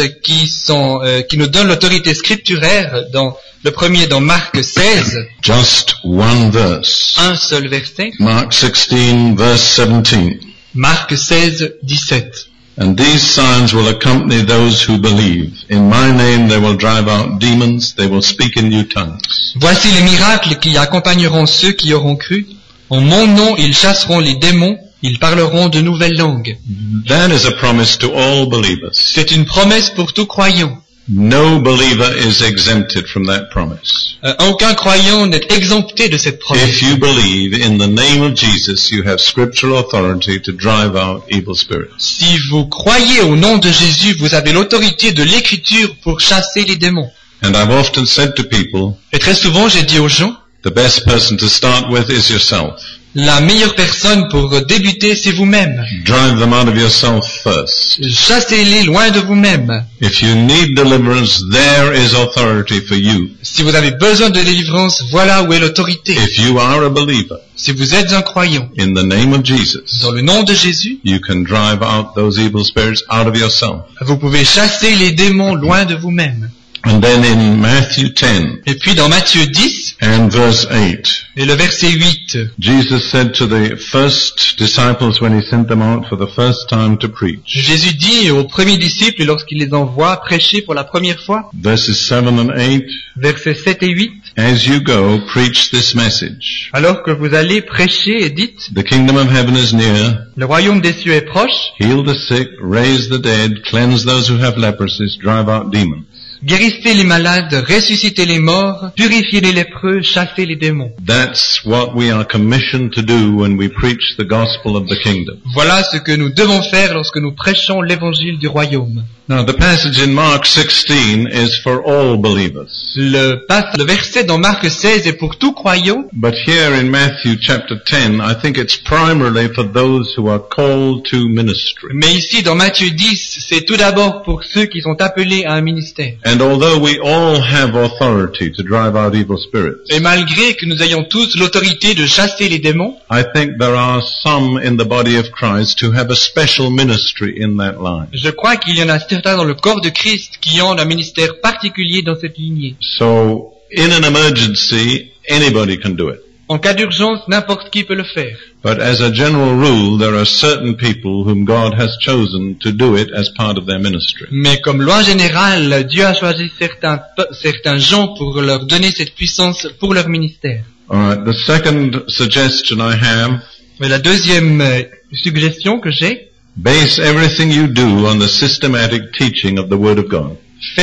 qui nous donnent l'autorité scripturaire. Le premier dans Marc 16, Just one verse. un seul verset. Mark 16 verse 17. Marc 16, 17. And these signs will accompany those who believe. In my name they will drive out demons, they will speak in new tongues. Voici les miracles qui accompagneront ceux qui auront cru. En mon nom, ils chasseront les démons, ils parleront de nouvelles langues. That is a promise to all believers. C'est une promesse pour tout croyant. No believer is exempted from that promise. Aucun croyant n'est exempté de cette promesse. If you believe in the name of Jesus, you have scriptural authority to drive out evil spirits. Si vous croyez au nom de Jésus, vous avez l'autorité de l'écriture pour chasser les démons. And I've often said to people, Et très souvent, j'ai dit aux gens, the best person to start with is yourself. la meilleure personne pour débuter, c'est vous-même. Drive them out of yourself first. Chassez-les loin de vous-même. If you need deliverance, there is authority for you. Si vous avez besoin de délivrance, voilà où est l'autorité. If you are a believer, Si vous êtes un croyant, in the name of Jesus, dans le nom de Jésus, you can drive out those evil spirits out of yourself. vous pouvez chasser les démons loin de vous-même. And then in Matthew 10 Et puis dans Matthieu 10, and verse 8, et le verset 8, Jesus said to the first disciples when he sent them out for the first time to preach, Jésus dit aux premiers disciples lorsqu'il les envoie prêcher pour la première fois, verses 7 and 8, versets 7 et 8, as you go, preach this message. alors que vous allez prêcher et dites, The kingdom of heaven is near. le royaume des cieux est proche, Heal the sick, raise the dead, cleanse those who have leprosies, drive out demons. guérissez les malades, ressuscitez les morts, purifiez les lépreux, chassez les démons. That's what we are commissioned to do when we preach the gospel of the kingdom. Voilà ce que nous devons faire lorsque nous prêchons l'évangile du royaume. Now, the passage in Mark 16 is for all believers. Le verset dans Marc 16 est pour tout croyant, But here in Matthew chapter 10, I think it's primarily for those who are called to ministry. mais ici dans Matthieu 10, c'est tout d'abord pour ceux qui sont appelés à un ministère. And although we all have authority to drive out evil spirits, Et malgré que nous ayons tous l'autorité de chasser les démons, I think there are some in the body of Christ who have a special ministry in that line. je crois qu'il y en a certains dans le corps de Christ qui ont un ministère particulier dans cette lignée. So, in an emergency, anybody can do it. En cas d'urgence, n'importe qui peut le faire. But as a general rule, there are certain people whom God has chosen to do it as part of their ministry. Mais comme loi générale, Dieu a choisi certains gens pour leur donner cette puissance pour leur ministère. All right, the second suggestion I have, Mais la deuxième suggestion que j'ai, base everything you do on the systematic teaching of the Word of God.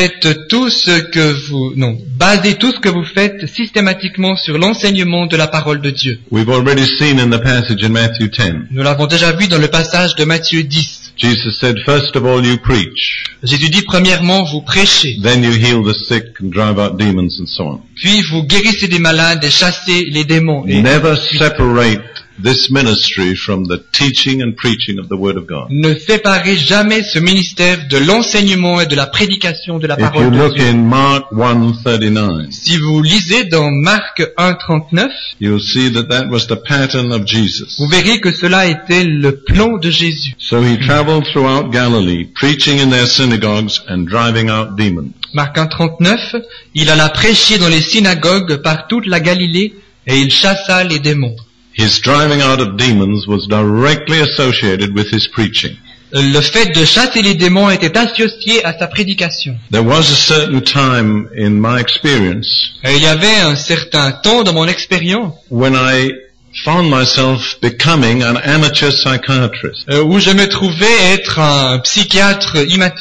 basez tout ce que vous faites systématiquement sur l'enseignement de la parole de Dieu. We've already seen in the passage in Matthew 10. Nous l'avons déjà vu dans le passage de Matthieu 10. Jesus said, first of all you preach, Jésus dit premièrement vous prêchez, then you heal the sick and drive out demons and so on. puis vous guérissez des malades et chassez les démons. Et Never separate this ministry from the teaching and preaching of the Word of God. Ne séparez jamais ce ministère de l'enseignement et de la prédication de la If you parole de look Dieu. in Mark 1:39, Si vous lisez dans Marc 1:39, you'll see that that was the pattern of Jesus. vous verrez que cela était le plan de Jésus. So he traveled throughout Galilee, preaching in their synagogues and driving out demons. Marc 1:39, il alla prêcher dans les synagogues par toute la Galilée et il chassa les démons. His driving out of demons was directly associated with his preaching. Le fait de chasser les démons était associé à sa prédication. There was a certain time in my experience Et il y avait un certain temps dans mon expérience when I found myself becoming an amateur psychiatrist. où je me trouvais être un psychiatre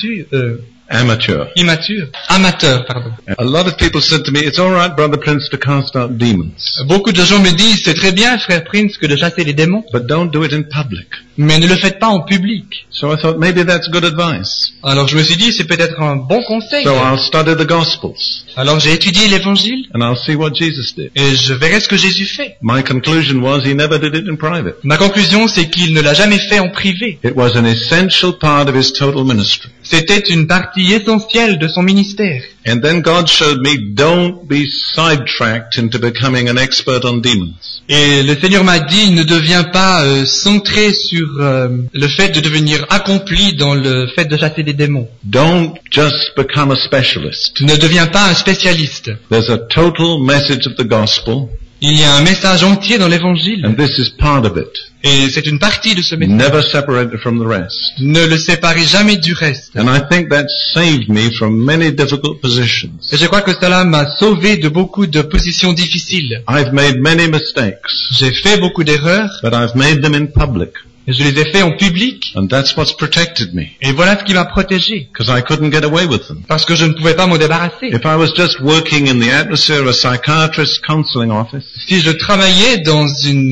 amateur, pardon. A lot of people said to me, it's all right, Brother Prince, to cast out demons, Beaucoup de gens me disent, c'est très bien, frère Prince, que de chasser les démons, but don't do it in public. mais ne le faites pas en public. So I thought maybe that's good advice. Alors je me suis dit, c'est peut-être un bon conseil. So I'll study the Gospels Alors j'ai étudié l'évangile and I'll see what Jesus did. et je verrai ce que Jésus fait. My conclusion was he never did it in private. Ma conclusion, c'est qu'il ne l'a jamais fait en privé. It was an essential part of his total ministry. C'était une partie essentielle de son ministère. And then God showed me, don't be sidetracked into becoming an expert on demons. Et le Seigneur m'a dit, ne deviens pas centré sur le fait de devenir accompli dans le fait de chasser des démons. Don't just become a specialist. Ne deviens pas un spécialiste. There's a total message of the gospel, Il y a un message entier dans l'évangile. and this is part of it. Et c'est une partie de ce message. Never separate it from the rest. Ne le séparez jamais du reste. And I think that saved me from many difficult positions. Et je crois que cela m'a sauvé de beaucoup de positions difficiles. I've made many mistakes, J'ai fait beaucoup d'erreurs, but I've made them in public. et je les ai fait en public. And that's what's protected me, Et voilà ce qui m'a protégé. because I couldn't get away with them. Parce que je ne pouvais pas m'en débarrasser. If I was just working in the atmosphere of a psychiatrist's counseling office, Si je travaillais dans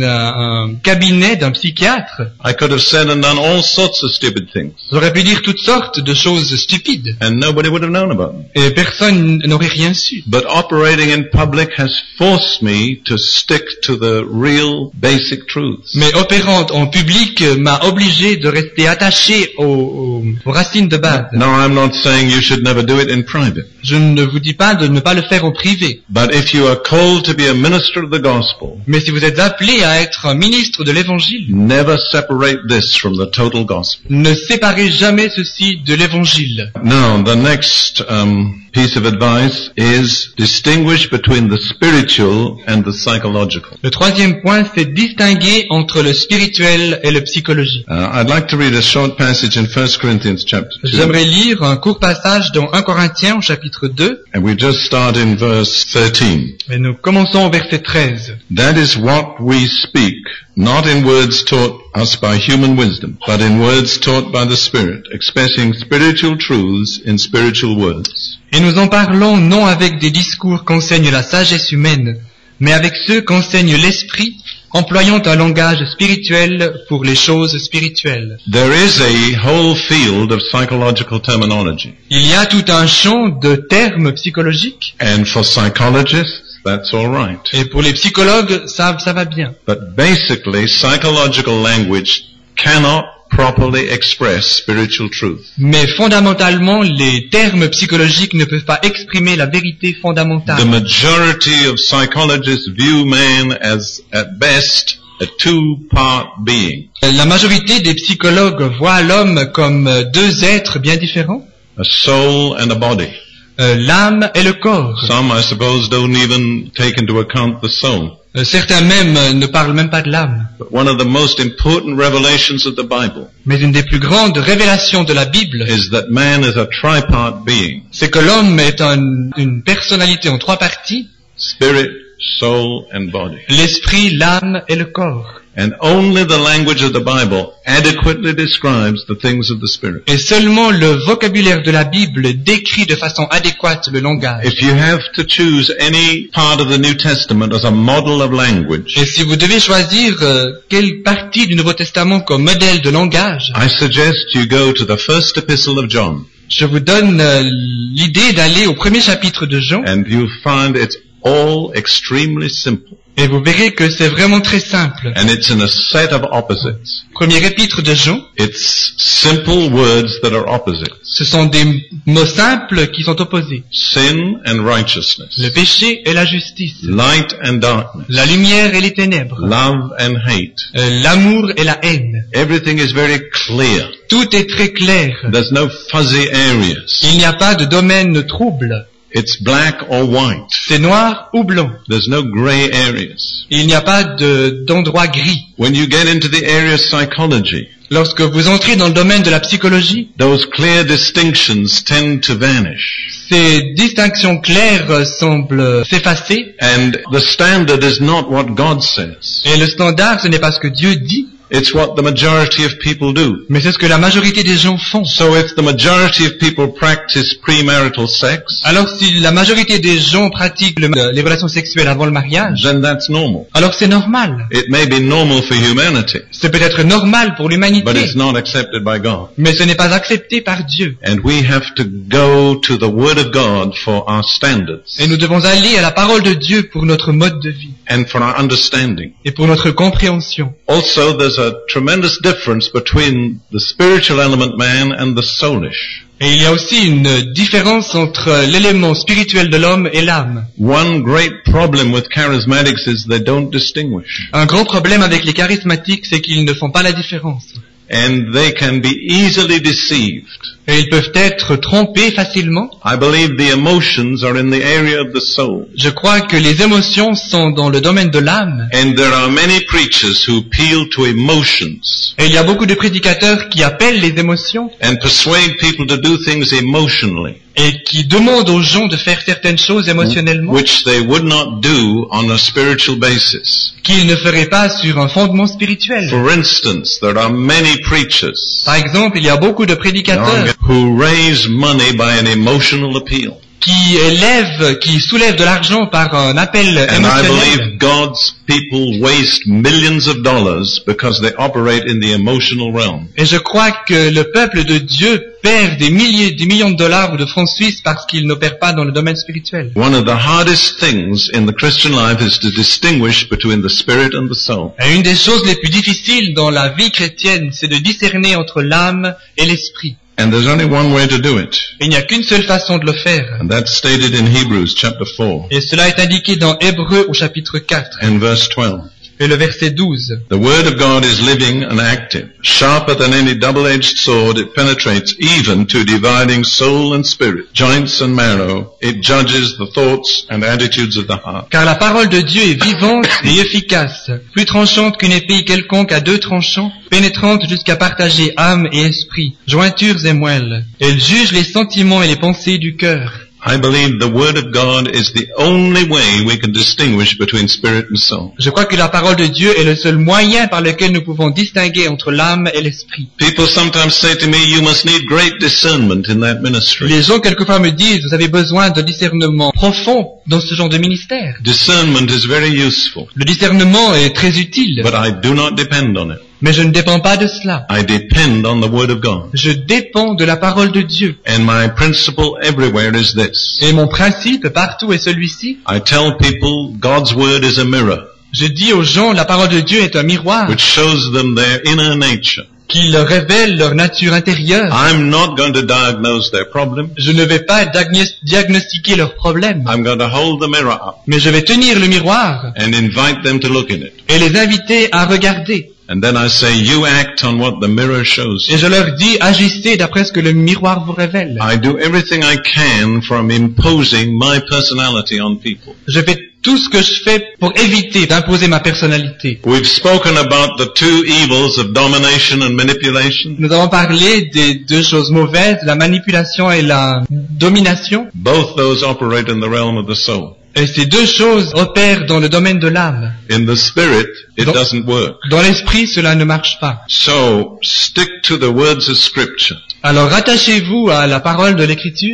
un cabinet d'un psychiatre, I could have said and done all sorts of stupid things, j'aurais pu dire toutes sortes de choses stupides. and nobody would have known about them. Et personne n'aurait rien su. But operating in public has forced me to stick to the real basic truths. Mais opérant en public m'a obligé de rester attaché aux racines de base. Now I'm not saying you should never do it in private, Je ne vous dis pas de ne pas le faire en privé. but if you are called to be a minister of the gospel, Mais si vous êtes appelé à être un ministre de l'évangile, never separate this from the total gospel. ne séparez jamais ceci de l'évangile. Now, the next piece of advice is distinguish between the spiritual and the psychological. Le troisième point, c'est distinguer entre le spirituel et le psychologique. I'd like to read a short passage in 1 Corinthians chapter 2, J'aimerais lire un court passage dans 1 Corinthiens au chapitre 2, and we just start in verse 13. et nous commençons au verset 13. That is what we speak, not in words taught us by human wisdom, but in words taught by the Spirit, expressing spiritual truths in spiritual words. Et nous en parlons non avec des discours qu'enseigne la sagesse humaine, mais avec ceux qu'enseigne l'Esprit, employant un langage spirituel pour les choses spirituelles. There is a whole field of psychological terminology, Il y a tout un champ de termes psychologiques, and for psychologists, that's all right. et pour les psychologues, ça va bien. But basically, psychological language cannot properly express spiritual truth. Mais fondamentalement, les termes psychologiques ne peuvent pas exprimer la vérité The fondamentale. majority of psychologists view man as, at best, a two-part being. La majorité des psychologues voient l'homme comme deux êtres bien différents, A soul and a body. l'âme et le corps. Some, I suppose, don't even take into account the soul. Certains même ne parlent même pas de l'âme. But one of the most important revelations of the Bible Mais une des plus grandes révélations de la Bible, is that man is a tripart being. c'est que l'homme est une personnalité en trois parties, Spirit, soul, and body. l'esprit, l'âme et le corps. And only the language of the Bible adequately describes the things of the Spirit. Et seulement le vocabulaire de la Bible décrit de façon adéquate le langage. If you have to choose any part of the New Testament as a model of language, Et si vous devez choisir quelle partie du Nouveau Testament comme modèle de langage, I suggest you go to the first epistle of John, je vous donne l'idée d'aller au premier chapitre de Jean, and you'll find it's all extremely simple. Et vous verrez que c'est vraiment très simple. And it's in a set of opposites. Premier épître de Jean, It's simple words that are opposites. ce sont des mots simples qui sont opposés. Sin and righteousness. Le péché et la justice. Light and darkness. La lumière et les ténèbres. Love and hate. L'amour et la haine. Everything is very clear. Tout est très clair. There's no fuzzy areas. Il n'y a pas de domaine trouble. It's black or white. C'est noir ou blanc. There's no gray areas. Il n'y a pas d'endroit gris. When you get into the area of psychology, Lorsque vous entrez dans le domaine de la psychologie, those clear distinctions tend to vanish. ces distinctions claires semblent s'effacer. And the standard is not what God says. Et le standard, ce n'est pas ce que Dieu dit, It's what the majority of people do. mais c'est ce que la majorité des gens font. So if the majority of people practice premarital sex, Alors si la majorité des gens pratiquent les relations sexuelles avant le mariage, then that's normal. alors c'est normal. It may be normal for humanity, C'est peut-être normal pour but l'humanité, it's not accepted by God. mais ce n'est pas accepté par Dieu. And we have to go to the Word of God for our standards Et nous devons aller à la parole de Dieu pour notre mode de vie and for our understanding. et pour notre compréhension. Also, there's a tremendous difference between the spiritual element man and the soulish. Et il y a aussi une différence entre l'élément spirituel de l'homme et l'âme. One great problem with charismatics is they don't distinguish. Un gros problème avec les charismatiques, c'est qu'ils ne font pas la différence. And they can be easily deceived. Et ils peuvent être trompés facilement. I believe the emotions are in the area of the soul. Je crois que les émotions sont dans le domaine de l'âme. And there are many preachers who appeal to emotions Et il y a beaucoup de prédicateurs qui appellent les émotions and persuade people to do things emotionally, et qui demandent aux gens de faire certaines choses émotionnellement which they would not do on a spiritual basis. qu'ils ne feraient pas sur un fondement spirituel. For instance, there are many preachers Par exemple, il y a beaucoup de prédicateurs who raise money by an emotional appeal. qui soulèvent de l'argent par un appel And I émotionnel. believe God's people waste millions of dollars because they operate in the emotional realm. Et je crois que le peuple de Dieu perd des millions de dollars ou de francs suisses parce qu'il n'opère pas dans le domaine spirituel. One of the hardest things in the Christian life is to distinguish between the spirit and the soul. Et une des choses les plus difficiles dans la vie chrétienne, c'est de discerner entre l'âme et l'esprit. And there's only one way to do it. Et il n'y a qu'une seule façon de le faire. And that's stated in Hebrews chapter 4 Et cela est indiqué dans Hébreux au chapitre 4 and verse 12. et le verset 12. The word of God is living and active, sharper than any double-edged sword. It penetrates even to dividing soul and spirit, joints and marrow. It judges the thoughts and attitudes of the heart. Car la parole de Dieu est vivante et efficace, plus tranchante qu'une épée quelconque à deux tranchants, pénétrante jusqu'à partager âme et esprit, jointures et moelles. Elle juge les sentiments et les pensées du cœur. I believe the word of God is the only way we can distinguish between spirit and soul. Je crois que la parole de Dieu est le seul moyen par lequel nous pouvons distinguer entre l'âme et l'esprit. People sometimes say to me, you must need great discernment in that ministry. Les gens quelquefois me disent, vous avez besoin de discernement profond dans ce genre de ministère. Discernment is very useful, Le discernement est très utile, but I do not depend on it. mais je ne dépends pas de cela. I depend on the word of God. Je dépends de la parole de Dieu. And my principle everywhere is this. Et mon principe partout est celui-ci. I tell people God's word is a mirror, Je dis aux gens, la parole de Dieu est un miroir which shows them their inner nature. qui leur révèle leur nature intérieure. I'm not going to diagnose their problem. Je ne vais pas diagnostiquer leurs problèmes, I'm going to hold the mirror up mais je vais tenir le miroir and invite them to look in it. et les inviter à regarder. And then I say, you act on what the mirror shows Et you. je leur dis, agissez d'après ce que le miroir vous révèle. I do everything I can from imposing my personality on people. Je fais tout ce que je fais pour éviter d'imposer ma personnalité. We've spoken about the two evils of domination and manipulation. Nous avons parlé des deux choses mauvaises, la manipulation et la domination. Both those operate in the realm of the soul. Et ces deux choses opèrent dans le domaine de l'âme. In the spirit, it Dans- doesn't work. Dans l'esprit, cela ne marche pas. So, stick to the words of scripture. Alors rattachez-vous à la parole de l'Écriture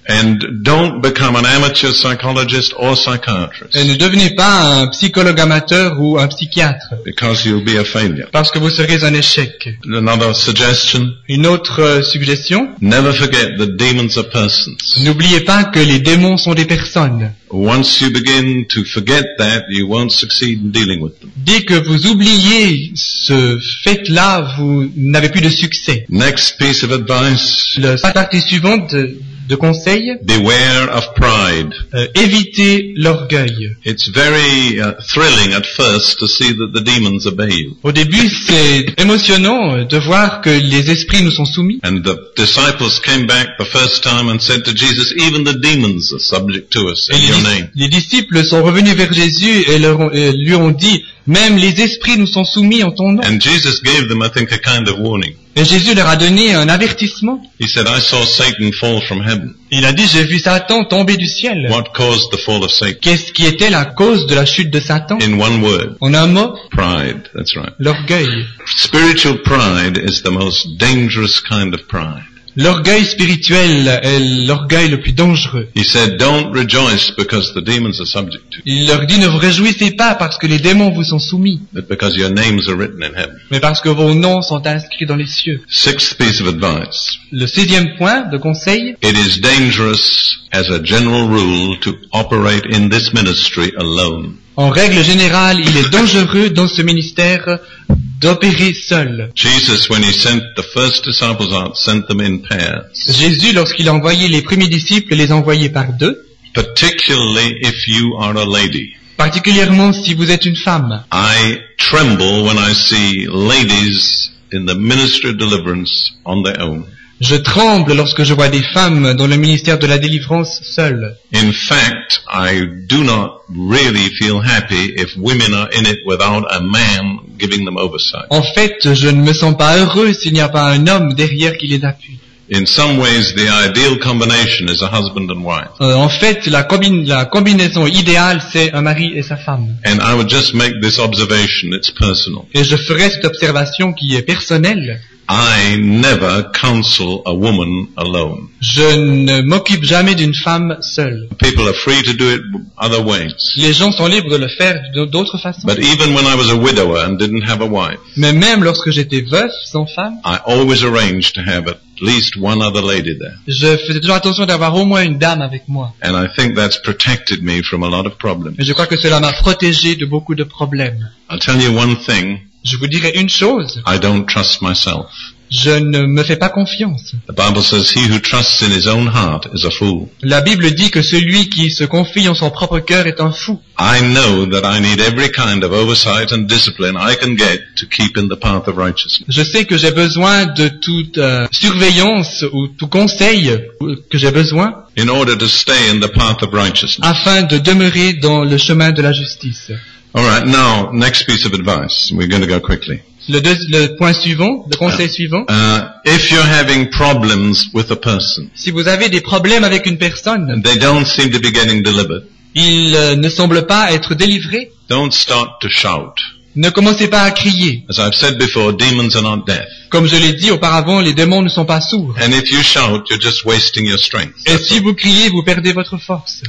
And don't become an amateur psychologist or psychiatrist, Et ne devenez pas un psychologue amateur ou un psychiatre, because you'll be a failure. parce que vous serez un échec. Another suggestion, Une autre suggestion, never forget that demons are persons. n'oubliez pas que les démons sont des personnes. Once you begin to forget that, you won't succeed in dealing with them. Dès que vous oubliez ce fait-là, vous n'avez plus de succès. Next piece of advice, La partie suivante de conseil, beware of pride. évitez l'orgueil. It's very thrilling at first to see that the demons obey you. Au début, c'est émotionnant de voir que les esprits nous sont soumis. And the disciples came back the first time and said to Jesus, even the demons are subject to us Et in your name. les disciples sont revenus vers Jésus et lui ont dit, même les esprits nous sont soumis en ton nom. And Jesus gave them, I think, a kind of warning. Et Jésus leur a donné un avertissement. He said, I saw Satan fall from heaven. Il a dit, j'ai vu Satan tomber du ciel. What caused the fall of Satan? Qu'est-ce qui était la cause de la chute de Satan? In one word, En un mot, pride. That's right. l'orgueil. Spiritual pride is the most dangerous kind of pride. L'orgueil spirituel est l'orgueil le plus dangereux. He said, don't rejoice because the demons are subject to you, Il leur dit, ne vous réjouissez pas parce que les démons vous sont soumis, but because your names are written in heaven. mais parce que vos noms sont inscrits dans les cieux. Sixth piece of advice. Le 6e point de conseil, It is dangerous as a general rule to operate in this ministry alone. en règle générale, il est dangereux dans ce ministère d'opérer seul. Jesus, when he sent the first disciples out, sent them in pairs. Jésus, lorsqu'il a envoyé les premiers disciples, les a envoyés par deux, Particularly if you are a lady. particulièrement si vous êtes une femme. I tremble when I see ladies in the ministry of deliverance on their own. Je tremble lorsque je vois des femmes dans le ministère de la délivrance seules. In fact, I do not really feel happy if women are in it without a man giving them oversight. En fait, je ne me sens pas heureux s'il n'y a pas un homme derrière qui les appuie. In some ways, the ideal combination is a husband and wife. En fait, la combinaison idéale, c'est un mari et sa femme. And I would just make this observation, it's personal. Et je ferai cette observation qui est personnelle. I never counsel a woman alone. Je ne m'occupe jamais d'une femme seule. People are free to do it other ways. Les gens sont libres de le faire d'autres façons. But even when I was a widower and didn't have a wife, Mais même lorsque j'étais veuf, sans femme, I always arranged to have at least one other lady there. je faisais toujours attention d'avoir au moins une dame avec moi. And I think that's protected me from a lot of problems. Et je crois que cela m'a protégé de beaucoup de problèmes. I'll tell you one thing, Je vous dirai une chose, I don't trust myself. je ne me fais pas confiance. The Bible says he who trusts in his own heart is a fool. La Bible dit que celui qui se confie en son propre cœur est un fou. I know that I need every kind of oversight and discipline I can get to keep in the path of righteousness. Je sais que j'ai besoin de toute surveillance ou tout conseil que j'ai besoin In order to stay in the path of righteousness. afin de demeurer dans le chemin de la justice. Alright, now, next piece of advice. We're going to go quickly. Le point suivant, le conseil suivant, If you're having problems with a person, si vous avez des problèmes avec une personne, they don't seem to be getting delivered, il ne semble pas être délivré, don't start to shout. ne commencez pas à crier. As I've said before, demons are not deaf. Comme je l'ai dit auparavant, les démons ne sont pas sourds. And if you shout, you're just wasting your strength. Et si vous criez, vous perdez votre force.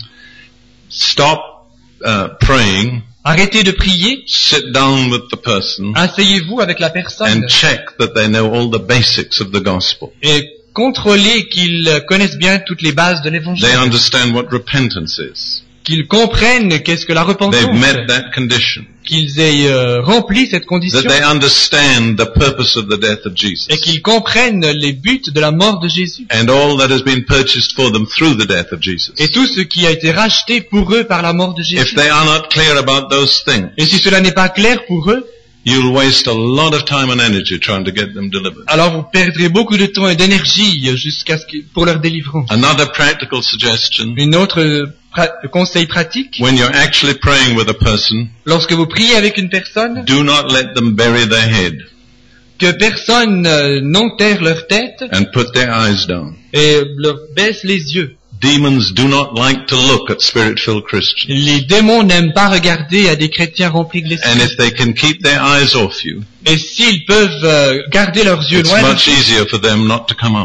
Stop praying, Arrêtez de prier, sit down with the person, asseyez-vous avec la personne and check that they know all the basics of the gospel. et contrôlez qu'ils connaissent bien toutes les bases de l'évangile. They understand what repentance is. Qu'ils comprennent qu'est-ce que la repentance, They've met that condition. qu'ils aient rempli cette condition That they understand the purpose of the death of Jesus. et qu'ils comprennent les buts de la mort de Jésus And all that has been purchased for them through the death of Jesus. et tout ce qui a été racheté pour eux par la mort de If Jésus. they are not clear about those things, Et si cela n'est pas clair pour eux, you'll waste a lot of time and energy trying to get them delivered. alors vous perdrez beaucoup de temps et d'énergie pour leur délivrance. Another practical suggestion, Une autre conseil pratique, when you're actually praying with a person, lorsque vous priez avec une personne, do not let them bury their head que personne n'enterre leur tête and put their eyes down. et leur baisse les yeux. Demons do not like to look at spirit-filled Christians. Les démons n'aiment pas regarder à des chrétiens remplis de And l'esprit. if they can keep their eyes off you, Et s'ils peuvent garder leurs yeux it's loin, much easier for them not to come out.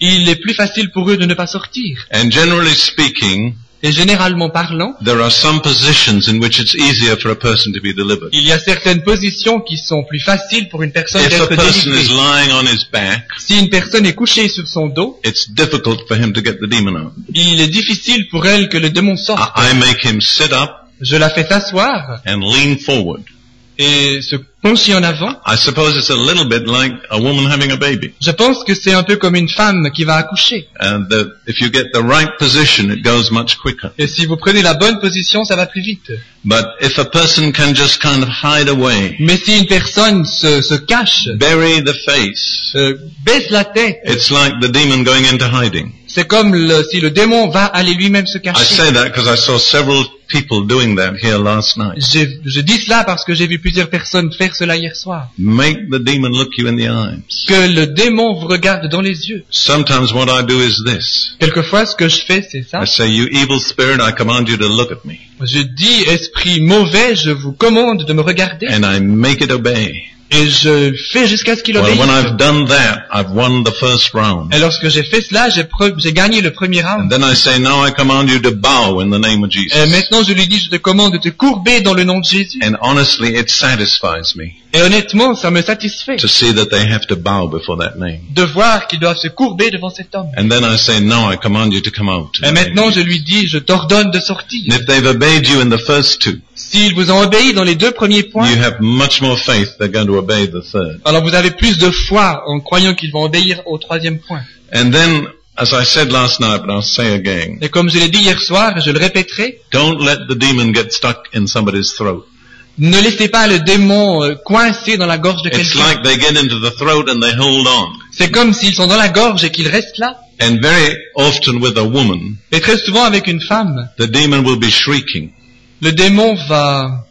il est plus facile pour eux de ne pas sortir. And generally speaking, Et généralement parlant, there are some positions in which it's easier for a person to be delivered. il y a certaines positions qui sont plus faciles pour une personne If a d'être person is délivrée. lying on his back, Si une personne est couchée sur son dos, it's difficult for him to get the demon out. il est difficile pour elle que le démon sorte. I make him sit up Je la fais s'asseoir and lean forward. et se pencher en avant. I suppose it's a little bit like a woman having a baby. Je pense que c'est un peu comme une femme qui va accoucher. And if you get the right position, it goes much quicker. Et si vous prenez la bonne position, ça va plus vite. But if a person can just kind of hide away, Mais si une personne se cache, bury the face, baisse la tête, it's like the demon going into hiding. c'est comme si le démon va aller lui-même se I cacher. say that because I saw several people doing that here last night. Je dis cela parce que j'ai vu plusieurs personnes faire cela hier soir. Make the demon look you in the eyes. Que le démon vous regarde dans les yeux. Sometimes what I do is this. Quelquefois, ce que je fais, c'est ça. I say, you evil spirit, I command you to look at me. Je dis, esprit mauvais, je vous commande de me regarder. And I make it obey. Et je fais jusqu'à ce qu'il Well, obéisse. when I've done that, I've won the first round. Et lorsque j'ai fait cela, j'ai gagné le premier And round. then I say, now I command you to bow in the name of Et Jesus. maintenant, je lui dis, je te commande de te courber dans le nom de Jésus. And honestly, it satisfies me Et honnêtement, ça me satisfait to see that they have to bow before that name. de voir qu'ils doivent se courber devant cet homme. And then I say, now I command you to come out. Et maintenant, je lui dis, je t'ordonne de sortir. And if they've obeyed you in the first two, S'ils vous ont obéi dans les deux premiers points, you have much more faith they're going to obey the third. alors vous avez plus de foi en croyant qu'ils vont obéir au troisième point. And then, as I said last night, but I'll say again, Et comme je l'ai dit hier soir, et je le répéterai, don't let the demon get stuck in somebody's throat. ne laissez pas le démon coincé dans la gorge de It's quelqu'un. like they get into the throat and they hold on. C'est comme s'ils sont dans la gorge et qu'ils restent là. And very often with a woman, Et très souvent avec une femme, the demon will be shrieking. le démon va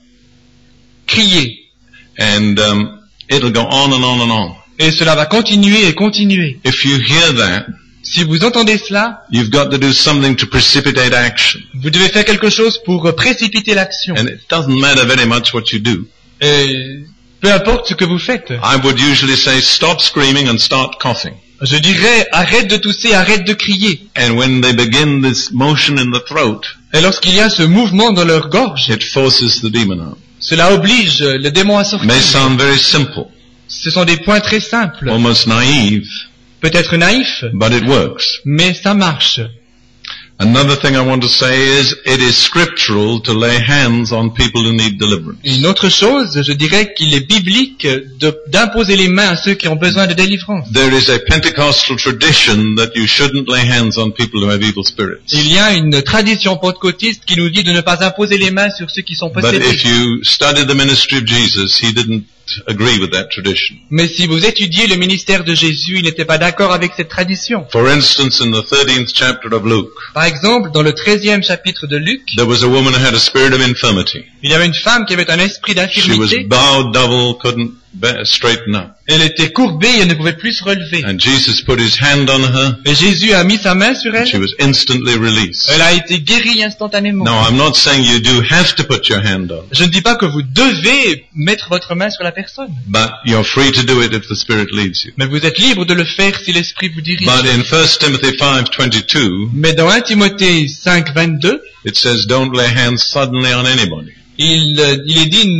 crier. And it'll go on and on and on. Et cela va continuer et continuer. If you hear that, Si vous entendez cela, you've got to do something to precipitate action. vous devez faire quelque chose pour précipiter l'action. And it doesn't matter very much what you do. Et peu importe ce que vous faites. I would usually say, stop screaming and start coughing. Je dirais, arrête de tousser, arrête de crier. And when they begin this motion in the throat, Et lorsqu'il y a ce mouvement dans leur gorge, it forces the demon out. cela oblige le démon à sortir. It may sound very simple, Ce sont des points très simples, almost naive, peut-être naïfs, but it works. mais ça marche. Another thing I want to say is, it is scriptural to lay hands on people who need deliverance. Une autre chose, je dirais qu'il est biblique d'imposer les mains à ceux qui ont besoin de délivrance. There is a Pentecostal tradition that you shouldn't lay hands on people who have evil spirits. Il y a une tradition pentecôtiste qui nous dit de ne pas imposer les mains sur ceux qui sont But possédés. if you study the ministry of Jesus, he didn't agree with that tradition. Mais si vous étudiez le ministère de Jésus, il n'était pas d'accord avec cette tradition. For instance, in the 13th chapter of Luke, Par exemple, dans le 13e chapitre de Luc, there was a woman who had a spirit of infirmity. il y avait une femme qui avait un esprit She was d'infirmité. bowed double, couldn't straighten up. Elle était courbée et elle ne pouvait plus se relever. And Jesus put his hand on her, Et Jésus a mis sa main sur and she elle. was instantly released. Elle a été guérie instantanément. Now, I'm not saying you do have to put your hand on, Je ne dis pas que vous devez mettre votre main sur la personne. but you're free to do it if the Spirit leads you. Mais vous êtes libre de le faire si l'esprit vous dirige. But in 1 Timothy 5:22, Mais dans 1 Timothée 5, 22, it says, don't lay hands suddenly on anybody. il est dit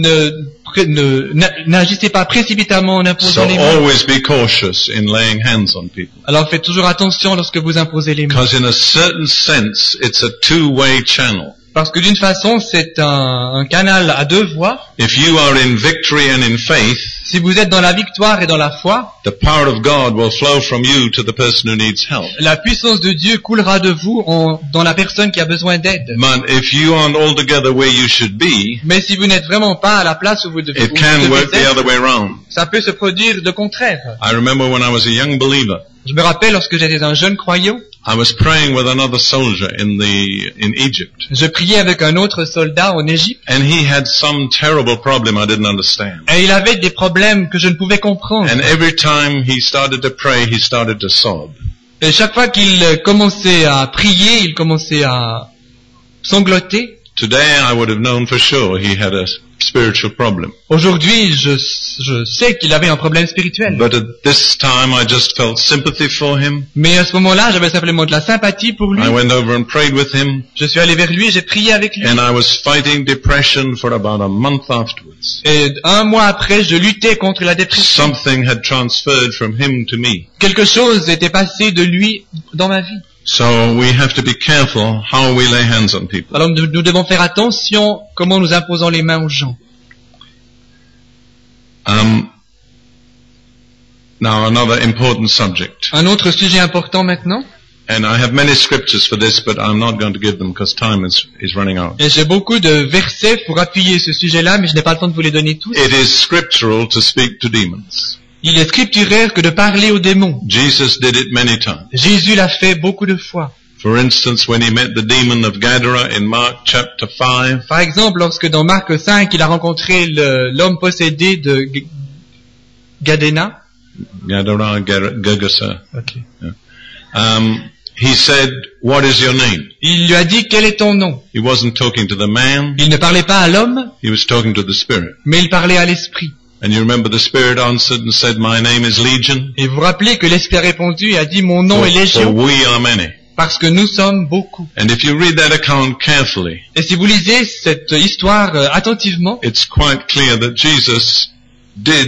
n'agissez pas précipitamment en So imposant les mains. always be cautious in laying hands on people. Alors faites toujours attention lorsque vous imposez les mains. Because in a certain sense, it's a two-way channel. Parce que d'une façon, c'est un canal à deux voies. If you are in victory and in faith, Si vous êtes dans la victoire et dans la foi, the power of God will flow from you to the person who needs help. la puissance de Dieu coulera de vous dans la personne qui a besoin d'aide. But if you aren't altogether where you should be, Mais si vous n'êtes vraiment pas à la place où vous devez, it can work the être, other way around. ça peut se produire de contraire. I remember when I was a young believer, Je me rappelle lorsque j'étais un jeune croyant, I was praying with another soldier in Egypt. je priais avec un autre soldat en Égypte And he had some terrible problem I didn't understand. et il avait des problèmes que je ne pouvais comprendre. And every time he started to pray, he started to sob. Et chaque fois qu'il commençait à prier, il commençait à sangloter. Today I would have known for sure he had a spiritual problem. Aujourd'hui, je sais qu'il avait un problème spirituel. But at this time I just felt sympathy for him. Mais à ce moment-là, j'avais simplement de la sympathie pour lui. I went over and prayed with him. Je suis allé vers lui et j'ai prié avec lui. And I was fighting depression for about a month afterwards. Et 1 mois après, je luttais contre la dépression. Something had transferred from him to me. Quelque chose était passé de lui dans ma vie. So we have to be careful how we lay hands on people. Alors nous devons faire attention comment nous imposons les mains aux gens. Now another important subject. Un autre sujet important maintenant. And I have many scriptures for this, but I'm not going to give them because time is running out. Et j'ai beaucoup de versets pour appuyer ce sujet-là, mais je n'ai pas le temps de vous les donner tous. It is scriptural to speak to demons. Il est scripturaire que de parler aux démons. Jesus did it many times. Jésus l'a fait beaucoup de fois. For instance, when he met the demon of Gadara in Mark chapter 5, Par exemple, lorsque dans Marc 5, il a rencontré l'homme possédé de Gadéna. Gadara, Gergesa, Okay. he said, "What is your name?" Il lui a dit, quel est ton nom? He wasn't talking to the man, Il ne parlait pas à l'homme, he was talking to the spirit. mais il parlait à l'esprit. And you remember the spirit answered and said, "My name is Legion, Et vous vous rappelez que l'esprit a répondu et a dit, mon nom est for Légion, we are many." parce que nous sommes beaucoup. And if you read that account carefully, Et si vous lisez cette histoire attentivement, it's quite clear that Jesus did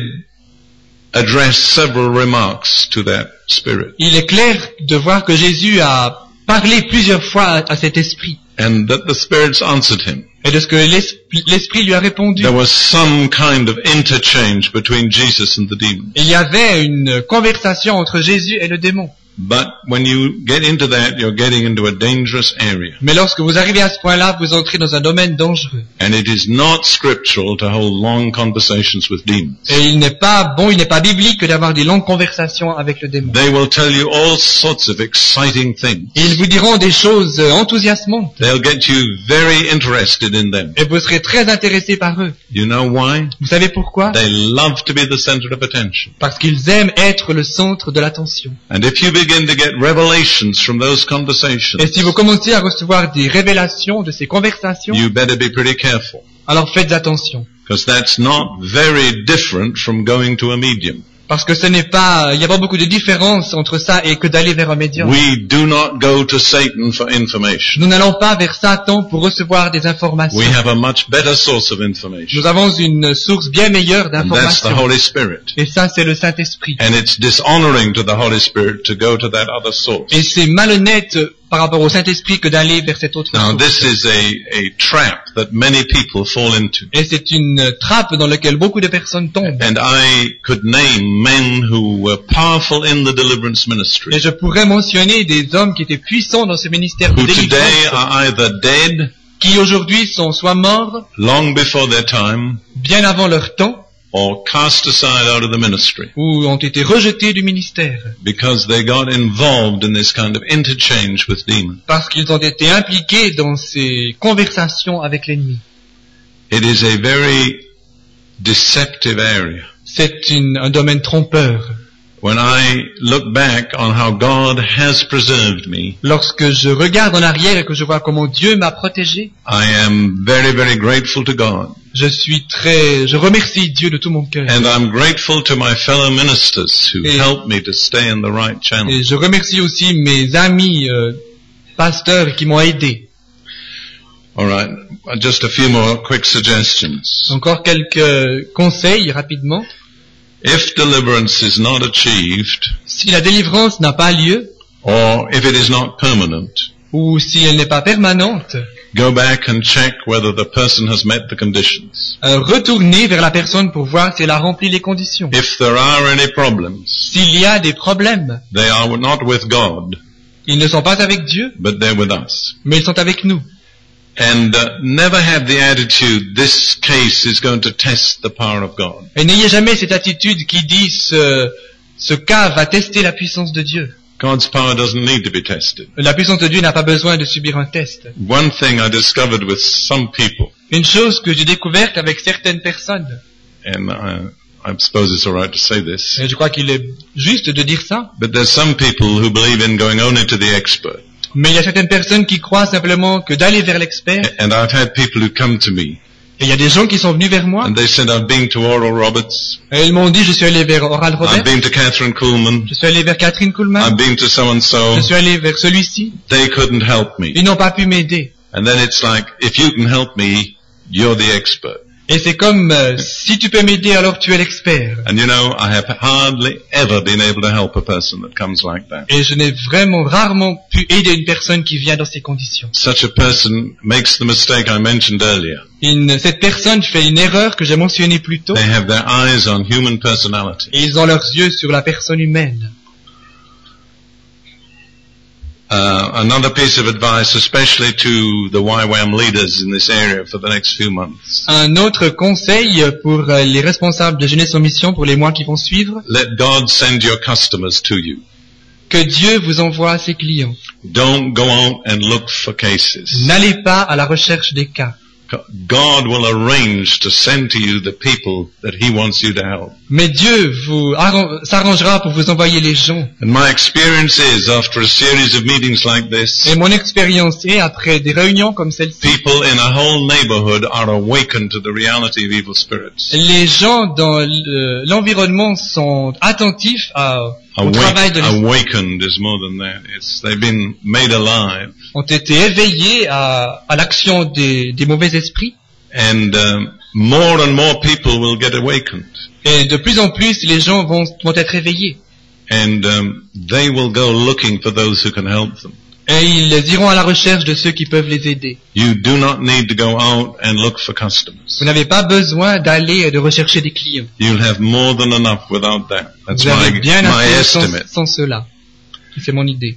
address several remarks to that spirit. il est clair de voir que Jésus a parlé plusieurs fois à cet esprit. And that the spirits answered him. Et de ce que l'esprit lui a répondu. There was some kind of interchange between Jesus and the demon. Il y avait une conversation entre Jésus et le démon. But when you get into that, you're getting into a dangerous area. Mais lorsque vous arrivez à ce point-là, vous entrez dans un domaine dangereux. And it is not scriptural to hold long conversations with demons. Et il n'est pas biblique d'avoir des longues conversations avec le démon. They will tell you all sorts of exciting things. Et ils vous diront des choses enthousiasmantes. They'll get you very interested in them. Et vous serez très intéressé par eux. You know why? Vous savez pourquoi? They love to be the center of attention. Parce qu'ils aiment être le centre de l'attention. And if you begin to get revelations from those conversations, Et si vous commencez à recevoir des révélations de ces conversations, you better be pretty careful. alors faites attention. Because that's not very different from going to a medium. Parce que il n'y a pas beaucoup de différence entre ça et que d'aller vers un médium. We do not go to Satan for information. Nous n'allons pas vers Satan pour recevoir des informations. We have a much better source of information. Nous avons une source bien meilleure And that's the d'informations. Holy Spirit. Et ça, c'est le Saint-Esprit. And it's dishonoring to the Holy Spirit to go to that other source. Et c'est malhonnête par rapport au Saint-Esprit que d'aller vers cette autre Now source. this is a trap that many people fall into. Et c'est une trappe dans laquelle beaucoup de personnes tombent. And I could name men who were powerful in the deliverance Et ministry, je pourrais mentionner des hommes qui étaient puissants dans ce ministère de who today délivrance, are either dead qui aujourd'hui sont soit morts, long before their time, bien avant leur temps, or cast aside out of the ministry, ou ont été rejetés du ministère, because they got involved in this kind of interchange with demons. parce qu'ils ont été impliqués dans ces conversations avec l'ennemi. It is a very deceptive area. C'est un domaine trompeur. When I look back on how God has preserved me, Lorsque je regarde en arrière et que je vois comment Dieu m'a protégé, I am very, very grateful to God. je remercie Dieu de tout mon cœur. And I'm grateful to my fellow ministers who Et- helped me to stay in the right channel. Et je remercie aussi mes amis pasteurs qui m'ont aidé. All right, just a few more quick suggestions. Encore quelques conseils rapidement. If deliverance is not achieved, Si la délivrance n'a pas lieu, or if it is not permanent, ou si elle n'est pas permanente, go back and check whether the person has met the conditions. retournez vers la personne pour voir si elle a rempli les conditions. If there are any problems, S'il y a des problèmes, they are not with God, ils ne sont pas avec Dieu, but they're with us. mais ils sont avec nous. And never have the attitude, this case is going to test the power of God. Et n'ayez jamais cette attitude qui dit ce cas va tester la puissance de Dieu. God's power doesn't need to be tested. La puissance de Dieu n'a pas besoin de subir un test. One thing I discovered with some people, Une chose que j'ai découverte avec certaines personnes, and I suppose it's all right to say this, et je crois qu'il est juste de dire ça, but there's some people who believe in going only to the expert. mais il y a certaines personnes qui croient simplement que d'aller vers l'expert, And I've had people who come to me Et il y a des gens qui sont venus vers moi, and they said, I've been to Oral Roberts, et ils m'ont dit, je suis allé vers Oral Roberts, I've been to Catherine Kuhlman, je suis allé vers Catherine Kuhlman, I've been to so-and-so. je suis allé vers celui-ci. They couldn't help me. Ils n'ont pas pu m'aider. And then it's like, if you can help me, you're the expert. Et c'est comme, si tu peux m'aider, alors tu es l'expert. And you know, I have hardly ever been able to help a person that comes like that. Et je n'ai vraiment rarement pu aider une personne qui vient dans ces conditions. Such a person makes the mistake I mentioned earlier. Cette personne fait une erreur que j'ai mentionnée plus tôt. They have their eyes on human personality. Et ils ont leurs yeux sur la personne humaine. Another piece of advice, especially to the YWAM leaders in this area for the next few months. Un autre conseil pour les responsables de Jeunesse en Mission pour les mois qui vont suivre. Let God send your customers to you. Que Dieu vous envoie ses clients. Don't go out and look for cases. N'allez pas à la recherche des cas. God will arrange to send to you the people that He wants you to help. Mais Dieu s'arrangera pour vous envoyer les gens. And my experience is, after a series of meetings like this, Et mon expérience est, après des réunions comme celle-ci, people in a whole neighborhood are awakened to the reality of evil spirits. les gens dans l'environnement sont attentifs au travail de l'esprit. Awakened is more than that. They've been made alive. Ont été éveillés à l'action des mauvais esprits. And more and more people will get awakened. Et de plus en plus, les gens vont être éveillés. And they will go looking for those who can help them. Et ils iront à la recherche de ceux qui peuvent les aider. You do not need to go out and look for customers. Vous n'avez pas besoin d'aller et de rechercher des clients. You'll have more than enough without that. That's Vous avez bien my assez estimate. sans cela. C'est mon idée.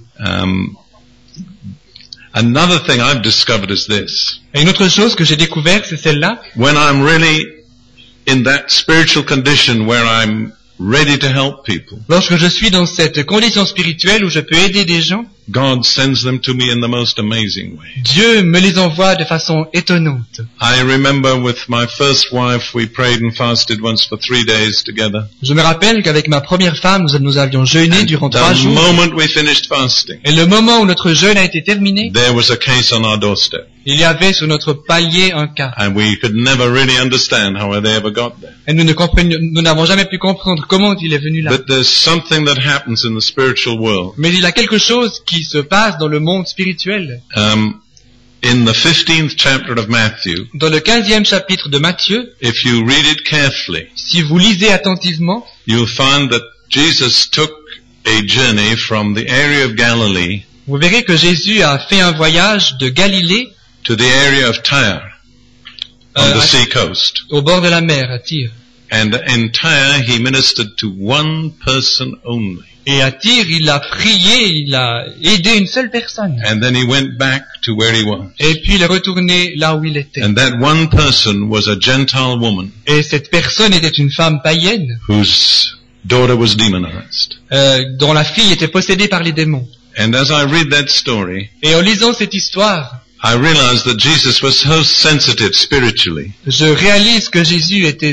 Another thing I've discovered is this. Et une autre chose que j'ai découvert, c'est celle-là. When I'm really in that spiritual condition where I'm ready to help people, Lorsque je suis dans cette condition spirituelle où je peux aider des gens, God sends them to me in the most amazing way. Dieu me les envoie de façon étonnante. I remember with my first wife, we prayed and fasted once for 3 days together. Je me rappelle qu'avec ma première femme, nous avions jeûné durant 3 The jours. moment we finished fasting, Et le moment où notre jeûne a été terminé, there was a case on our doorstep. il y avait sur notre palier un cas. And we could never really understand how they ever got there. Et nous n'avons jamais pu comprendre comment il est venu là. But there's something that happens in the spiritual world. Mais il y a quelque chose qui se passe dans le monde spirituel. In the 15th chapter of Matthew, Dans le 15e chapitre de Matthieu, if you read it carefully, si vous lisez attentivement, you'll find that Jesus took a journey from the area of Galilee vous verrez que Jésus a fait un voyage de Galilée to the area of Tyre on the sea coast. au bord de la mer, à Tyr. And in Tyre, he ministered to one person only. Et à Tyr, il a prié, il a aidé une seule personne. And then he went back to where he was. Et puis il est retourné là où il était. And that one person was a Gentile woman Et cette personne était une femme païenne, whose daughter was demonized. dont la fille était possédée par les démons. And as I read that story, Et en lisant cette histoire, I realized that Jesus was so sensitive spiritually je réalise que Jésus était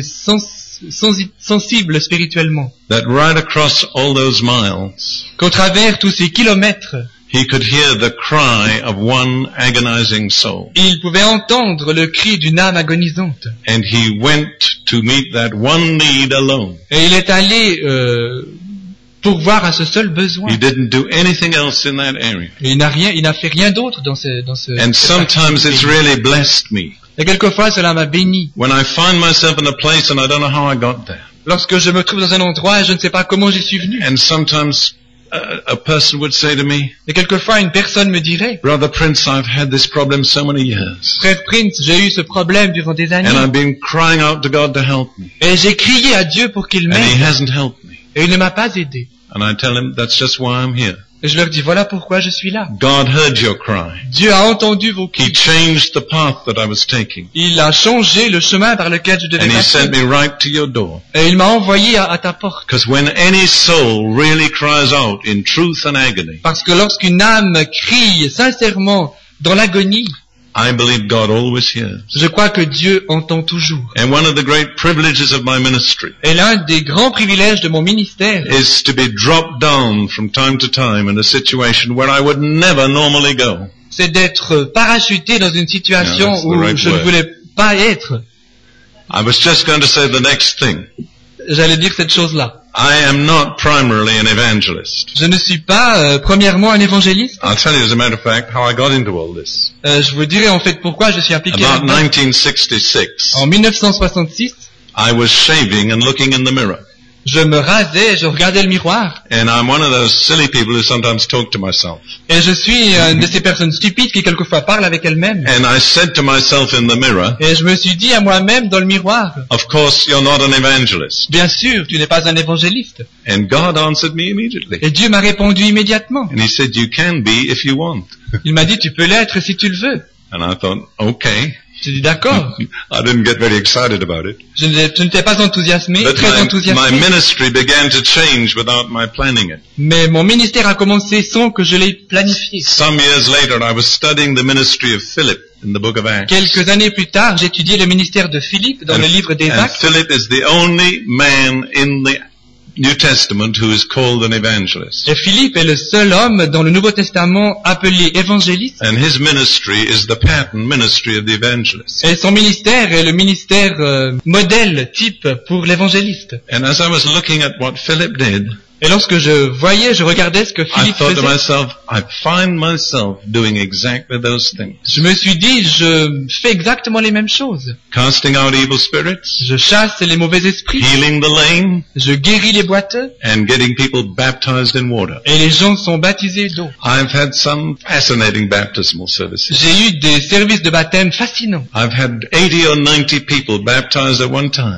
sensible spirituellement. that right across all those miles, Qu'au travers tous ces kilomètres, he could hear the cry of one agonizing soul. il pouvait entendre le cri d'une âme agonisante. And he went to meet that one need alone. Et il est allé pourvoir à ce seul besoin. He didn't do anything else in that area. Et il n'a fait rien d'autre dans ce. And sometimes it's really blessed me. Et quelquefois cela m'a béni. When I find myself in a place and I don't know how I got there. Lorsque je me trouve dans un endroit et je ne sais pas comment j'y suis venu. And sometimes a person would say to me, Et quelquefois une personne me dirait, Brother Prince, I've had this problem so many years. Frère Prince, j'ai eu ce problème durant des années. And I've been crying out to God to help me. Et j'ai crié à Dieu pour qu'il And He m'aide. hasn't helped me. Et il ne m'a pas aidé. And I tell him, that's just why I'm here. Et je leur dis, voilà pourquoi je suis là. God heard your cry. Dieu a entendu vos cris. He changed the path that I was taking. Il a changé le chemin par lequel je devais And He passer. sent me right to your door. Et il m'a envoyé à ta porte. Because when any soul really cries out in truth and agony, Parce que lorsqu'une âme crie sincèrement dans l'agonie, I believe God always hears. je crois que Dieu entend toujours. And one of the great privileges of my ministry Et l'un des grands privilèges de mon ministère, is to be dropped down from time to time in a situation where I would never normally go. c'est d'être parachuté dans une situation Yeah, that's the où right je ne word. voulais pas être. I was just going to say the next thing. J'allais dire cette chose-là. I am not primarily an evangelist. Je ne suis pas, premièrement, un évangéliste. I'll tell you, as a matter of fact, how I got into all this. Je vous dirai en fait pourquoi je suis impliqué About là-dedans. 1966, En 1966, I was shaving and looking in the mirror. je me rasais, je regardais le miroir. And I'm one of those silly people who sometimes talk to myself. Et je suis une de ces personnes stupides qui quelquefois parlent avec elles-mêmes. And I said to myself in the mirror, Et je me suis dit à moi-même dans le miroir, of course you're not an evangelist. bien sûr, tu n'es pas un évangéliste. And God answered me immediately. Et Dieu m'a répondu immédiatement. And he said, you can be if you want. Il m'a dit, tu peux l'être si tu le veux. And I thought, okay. J'ai dit, d'accord. I didn't get very excited about it. Je n'étais pas enthousiasmé, But très my enthousiasmé. ministry began to change without my planning it. Mais mon ministère a commencé sans que je l'ai planifié. Some years later, I was studying the ministry of Philip in the book of Acts. Quelques années plus tard, j'étudiais le ministère de Philippe dans le livre des And Actes. Philip is the only man in the New Testament who is called an evangelist. Et Philippe est le seul homme dans le Nouveau Testament appelé évangéliste. And his ministry is the pattern ministry of the evangelist. Et son ministère est le ministère modèle, type pour l'évangéliste. And as I was looking at what Philip did, Et lorsque je regardais ce que I Philippe thought to faisait, myself, I find myself doing exactly those things. je me suis dit, je fais exactement les mêmes choses. Casting out evil spirits, Je chasse les mauvais esprits, healing the lame, je guéris les boiteux, and getting people baptized in water. et les gens sont baptisés d'eau. I've had some fascinating baptismal services. J'ai eu des services de baptême fascinants. I've had 80 or 90 people baptized at one time,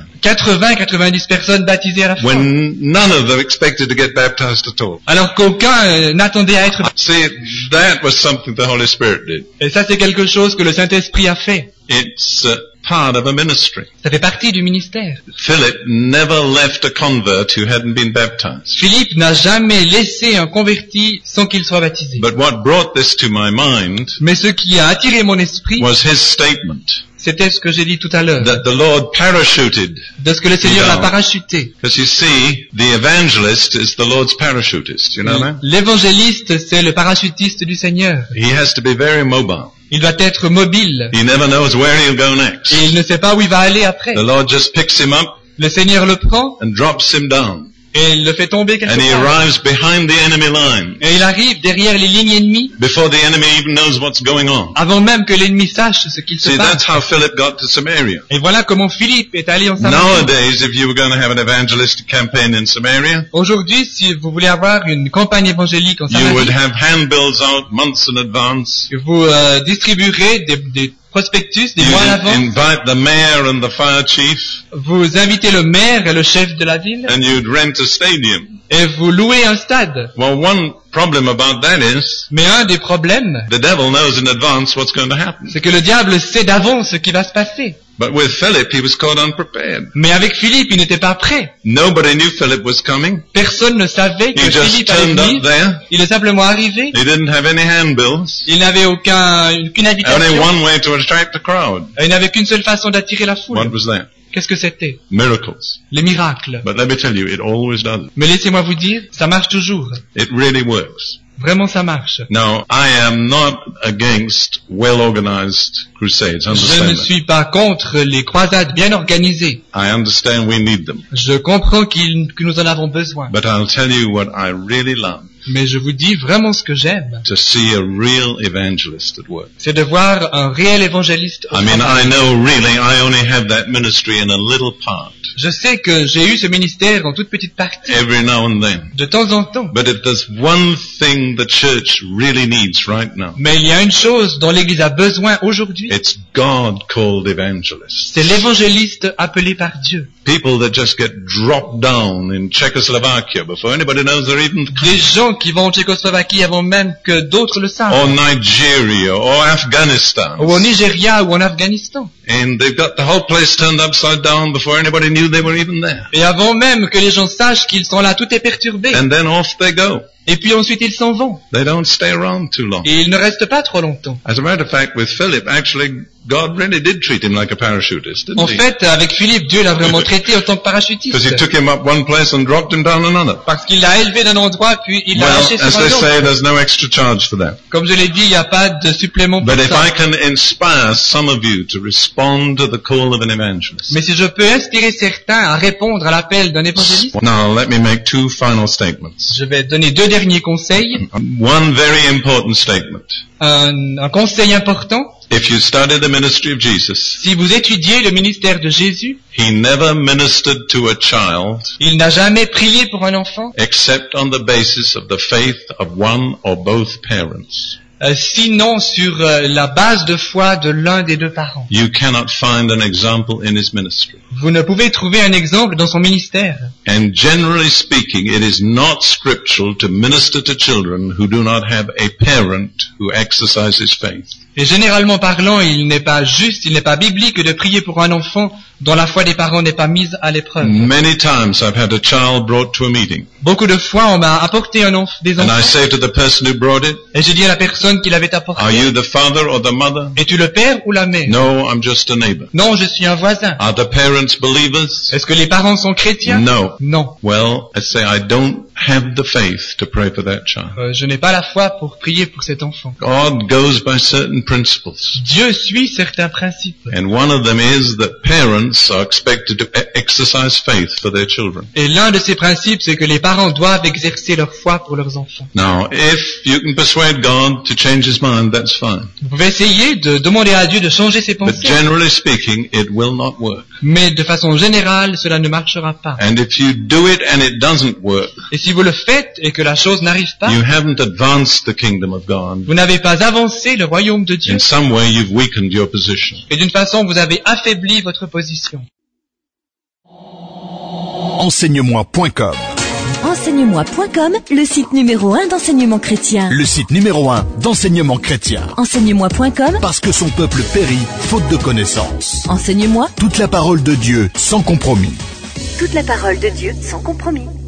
80-90 personnes baptisées à la fois. when none of them expected to get baptized at all. Alors qu'aucun n'attendait à être baptisé. See, that was something the Holy Spirit did. Et ça, c'est quelque chose que le Saint-Esprit a fait. It's part of a ministry. Ça fait partie du ministère. Philip never left a convert who hadn't been baptized. Philippe n'a jamais laissé un converti sans qu'il soit baptisé. But what brought this to my mind Mais ce qui a attiré mon esprit, was his statement c'était ce que j'ai dit tout à l'heure, that the Lord parachuted. de ce que le Seigneur a parachuté. Because you see, the evangelist is the Lord's parachutist. You know that? L'évangéliste, c'est le parachutiste du Seigneur. He has to be very mobile. Il doit être mobile. He never knows where he'll go next. Et il ne sait pas où il va aller après. The Lord just picks him up Le Seigneur le prend and drops him down. et il le fait tomber quelque And he part. arrives behind the enemy line Et il arrive derrière les lignes ennemies before the enemy even knows what's going on. avant même que l'ennemi sache ce qu'il se See, that's passe. how Philip got to Samaria. Et voilà comment Philippe est allé en Samarie. Nowadays, if you were going to have an evangelistic campaign in Samaria, Aujourd'hui, si vous voulez avoir une campagne évangélique en you would Samarie, have handbills out months in advance. vous distribuerez des prospectus des You mois à l'avance. invite the mayor and the fire chief, Vous invitez le maire et le chef de la ville and you'd rent a stadium. et vous louez un stade. Well, one problem about that is Mais un des problèmes, the devil knows in advance what's going to happen. c'est que le diable sait d'avance ce qui va se passer. But with Philip, he was caught unprepared. Mais avec Philippe, il n'était pas prêt. Nobody knew Philip was coming. Personne ne savait que He just Philippe allait turned venir. up there. Il est simplement arrivé. He didn't have any handbills. Il n'avait aucune Only invitation. one way to attract the crowd. Il n'avait qu'une seule façon d'attirer la foule. What was that? Qu'est-ce que c'était? Miracles. Les miracles. But let me tell you, it always does. Mais laissez-moi vous dire, ça marche toujours. It really works. Vraiment, ça marche. Now, I am not against well-organized crusades. Je Understand ne that. suis pas contre les croisades bien organisées. I understand we need them. Je comprends que nous en avons besoin. But I'll tell you what I really love. Mais je vous dis vraiment ce que j'aime. To see a real evangelist at work. C'est de voir un réel évangéliste au I mean, travail. I know really I only have that ministry in a little part. Je sais que j'ai eu ce ministère en toute petite partie, Every now and then. de temps en temps. But if there's one thing the church really needs right now, Mais il y a une chose dont l'Église a besoin aujourd'hui, it's God called evangelists. c'est l'évangéliste appelé par Dieu. People that just get dropped down in Czechoslovakia before anybody knows they're even Des gens qui vont en Tchécoslovaquie avant même que d'autres le savent. or Nigeria or Afghanistan. Ou au Nigeria ou en Afghanistan. And they've got the whole place turned upside down before anybody knew they were even there. Et avant même que les gens sachent qu'ils sont là, tout est perturbé. And then off they go. Et puis ensuite ils s'en vont. They don't stay around too long. Et ils ne restent pas trop longtemps. As a matter of fact, with Philip, actually, God really did treat him like a parachutist, didn't En he? fait, avec Philippe, Dieu l'a vraiment traité en tant que parachutiste. Because he took him up one place and dropped him down another. Parce qu'il l'a élevé d'un endroit, puis il l'a Well, lâché sur as un they say, autre. there's no extra charge for that. Comme je l'ai dit, il n'y a pas de supplément pour But if ça. I can inspire some of you to respond to the call of an evangelist. Mais si je peux inspirer certains à répondre à l'appel d'un évangéliste, Now, let me make two final statements. je vais donner 2 derniers conseils. One very important statement. Un conseil important, If you study the ministry of Jesus, si vous étudiez le ministère de Jésus, he never ministered to a child il n'a jamais prié pour un enfant, except on the basis of the faith of one or both parents. Sinon sur la base de foi de l'un des 2 parents. You cannot find an example in his ministry. Vous ne pouvez trouver un exemple dans son ministère. And generally speaking, it is not scriptural to minister to children who do not have a parent who exercises faith. Et généralement parlant, il n'est pas juste, il n'est pas biblique de prier pour un enfant dont la foi des parents n'est pas mise à l'épreuve. Many times I've had a child brought to a meeting, Beaucoup de fois, on m'a apporté des and I enfants, say to the person who brought it, et j'ai dit à la personne qui l'avait are apporté, you the father or the mother? es-tu le père ou la mère? No, I'm just a neighbor. Non, je suis un voisin. Are the parents believers? Est-ce que les parents sont chrétiens? No. Non. Well, I say I don't have the faith to pray for that child. Je n'ai pas la foi pour prier pour cet enfant. God goes by certain principles. Dieu suit certains principes. And one of them is that parents are expected to exercise faith for their children. Et l'un de ces principes, c'est que les parents doivent exercer leur foi pour leurs enfants. Now, if you can persuade God to change his mind, that's fine. Vous pouvez essayer de demander à Dieu de changer ses But pensées, generally speaking, it will not work. mais de façon générale, cela ne marchera pas. And if you do it and it doesn't work, Et si vous le faites et que la chose n'arrive pas, you haven't advanced the kingdom of God. vous n'avez pas avancé le royaume de Dieu. In some way, you've weakened your position. Et d'une façon, vous avez affaibli votre position. Enseigne-moi.com. Enseigne-moi.com, le site numéro 1 d'enseignement chrétien. Le site numéro 1 d'enseignement chrétien. Enseigne-moi.com, Parce que son peuple périt faute de connaissances. enseigne-moi Toute la parole de Dieu sans compromis. toute la parole de Dieu sans compromis.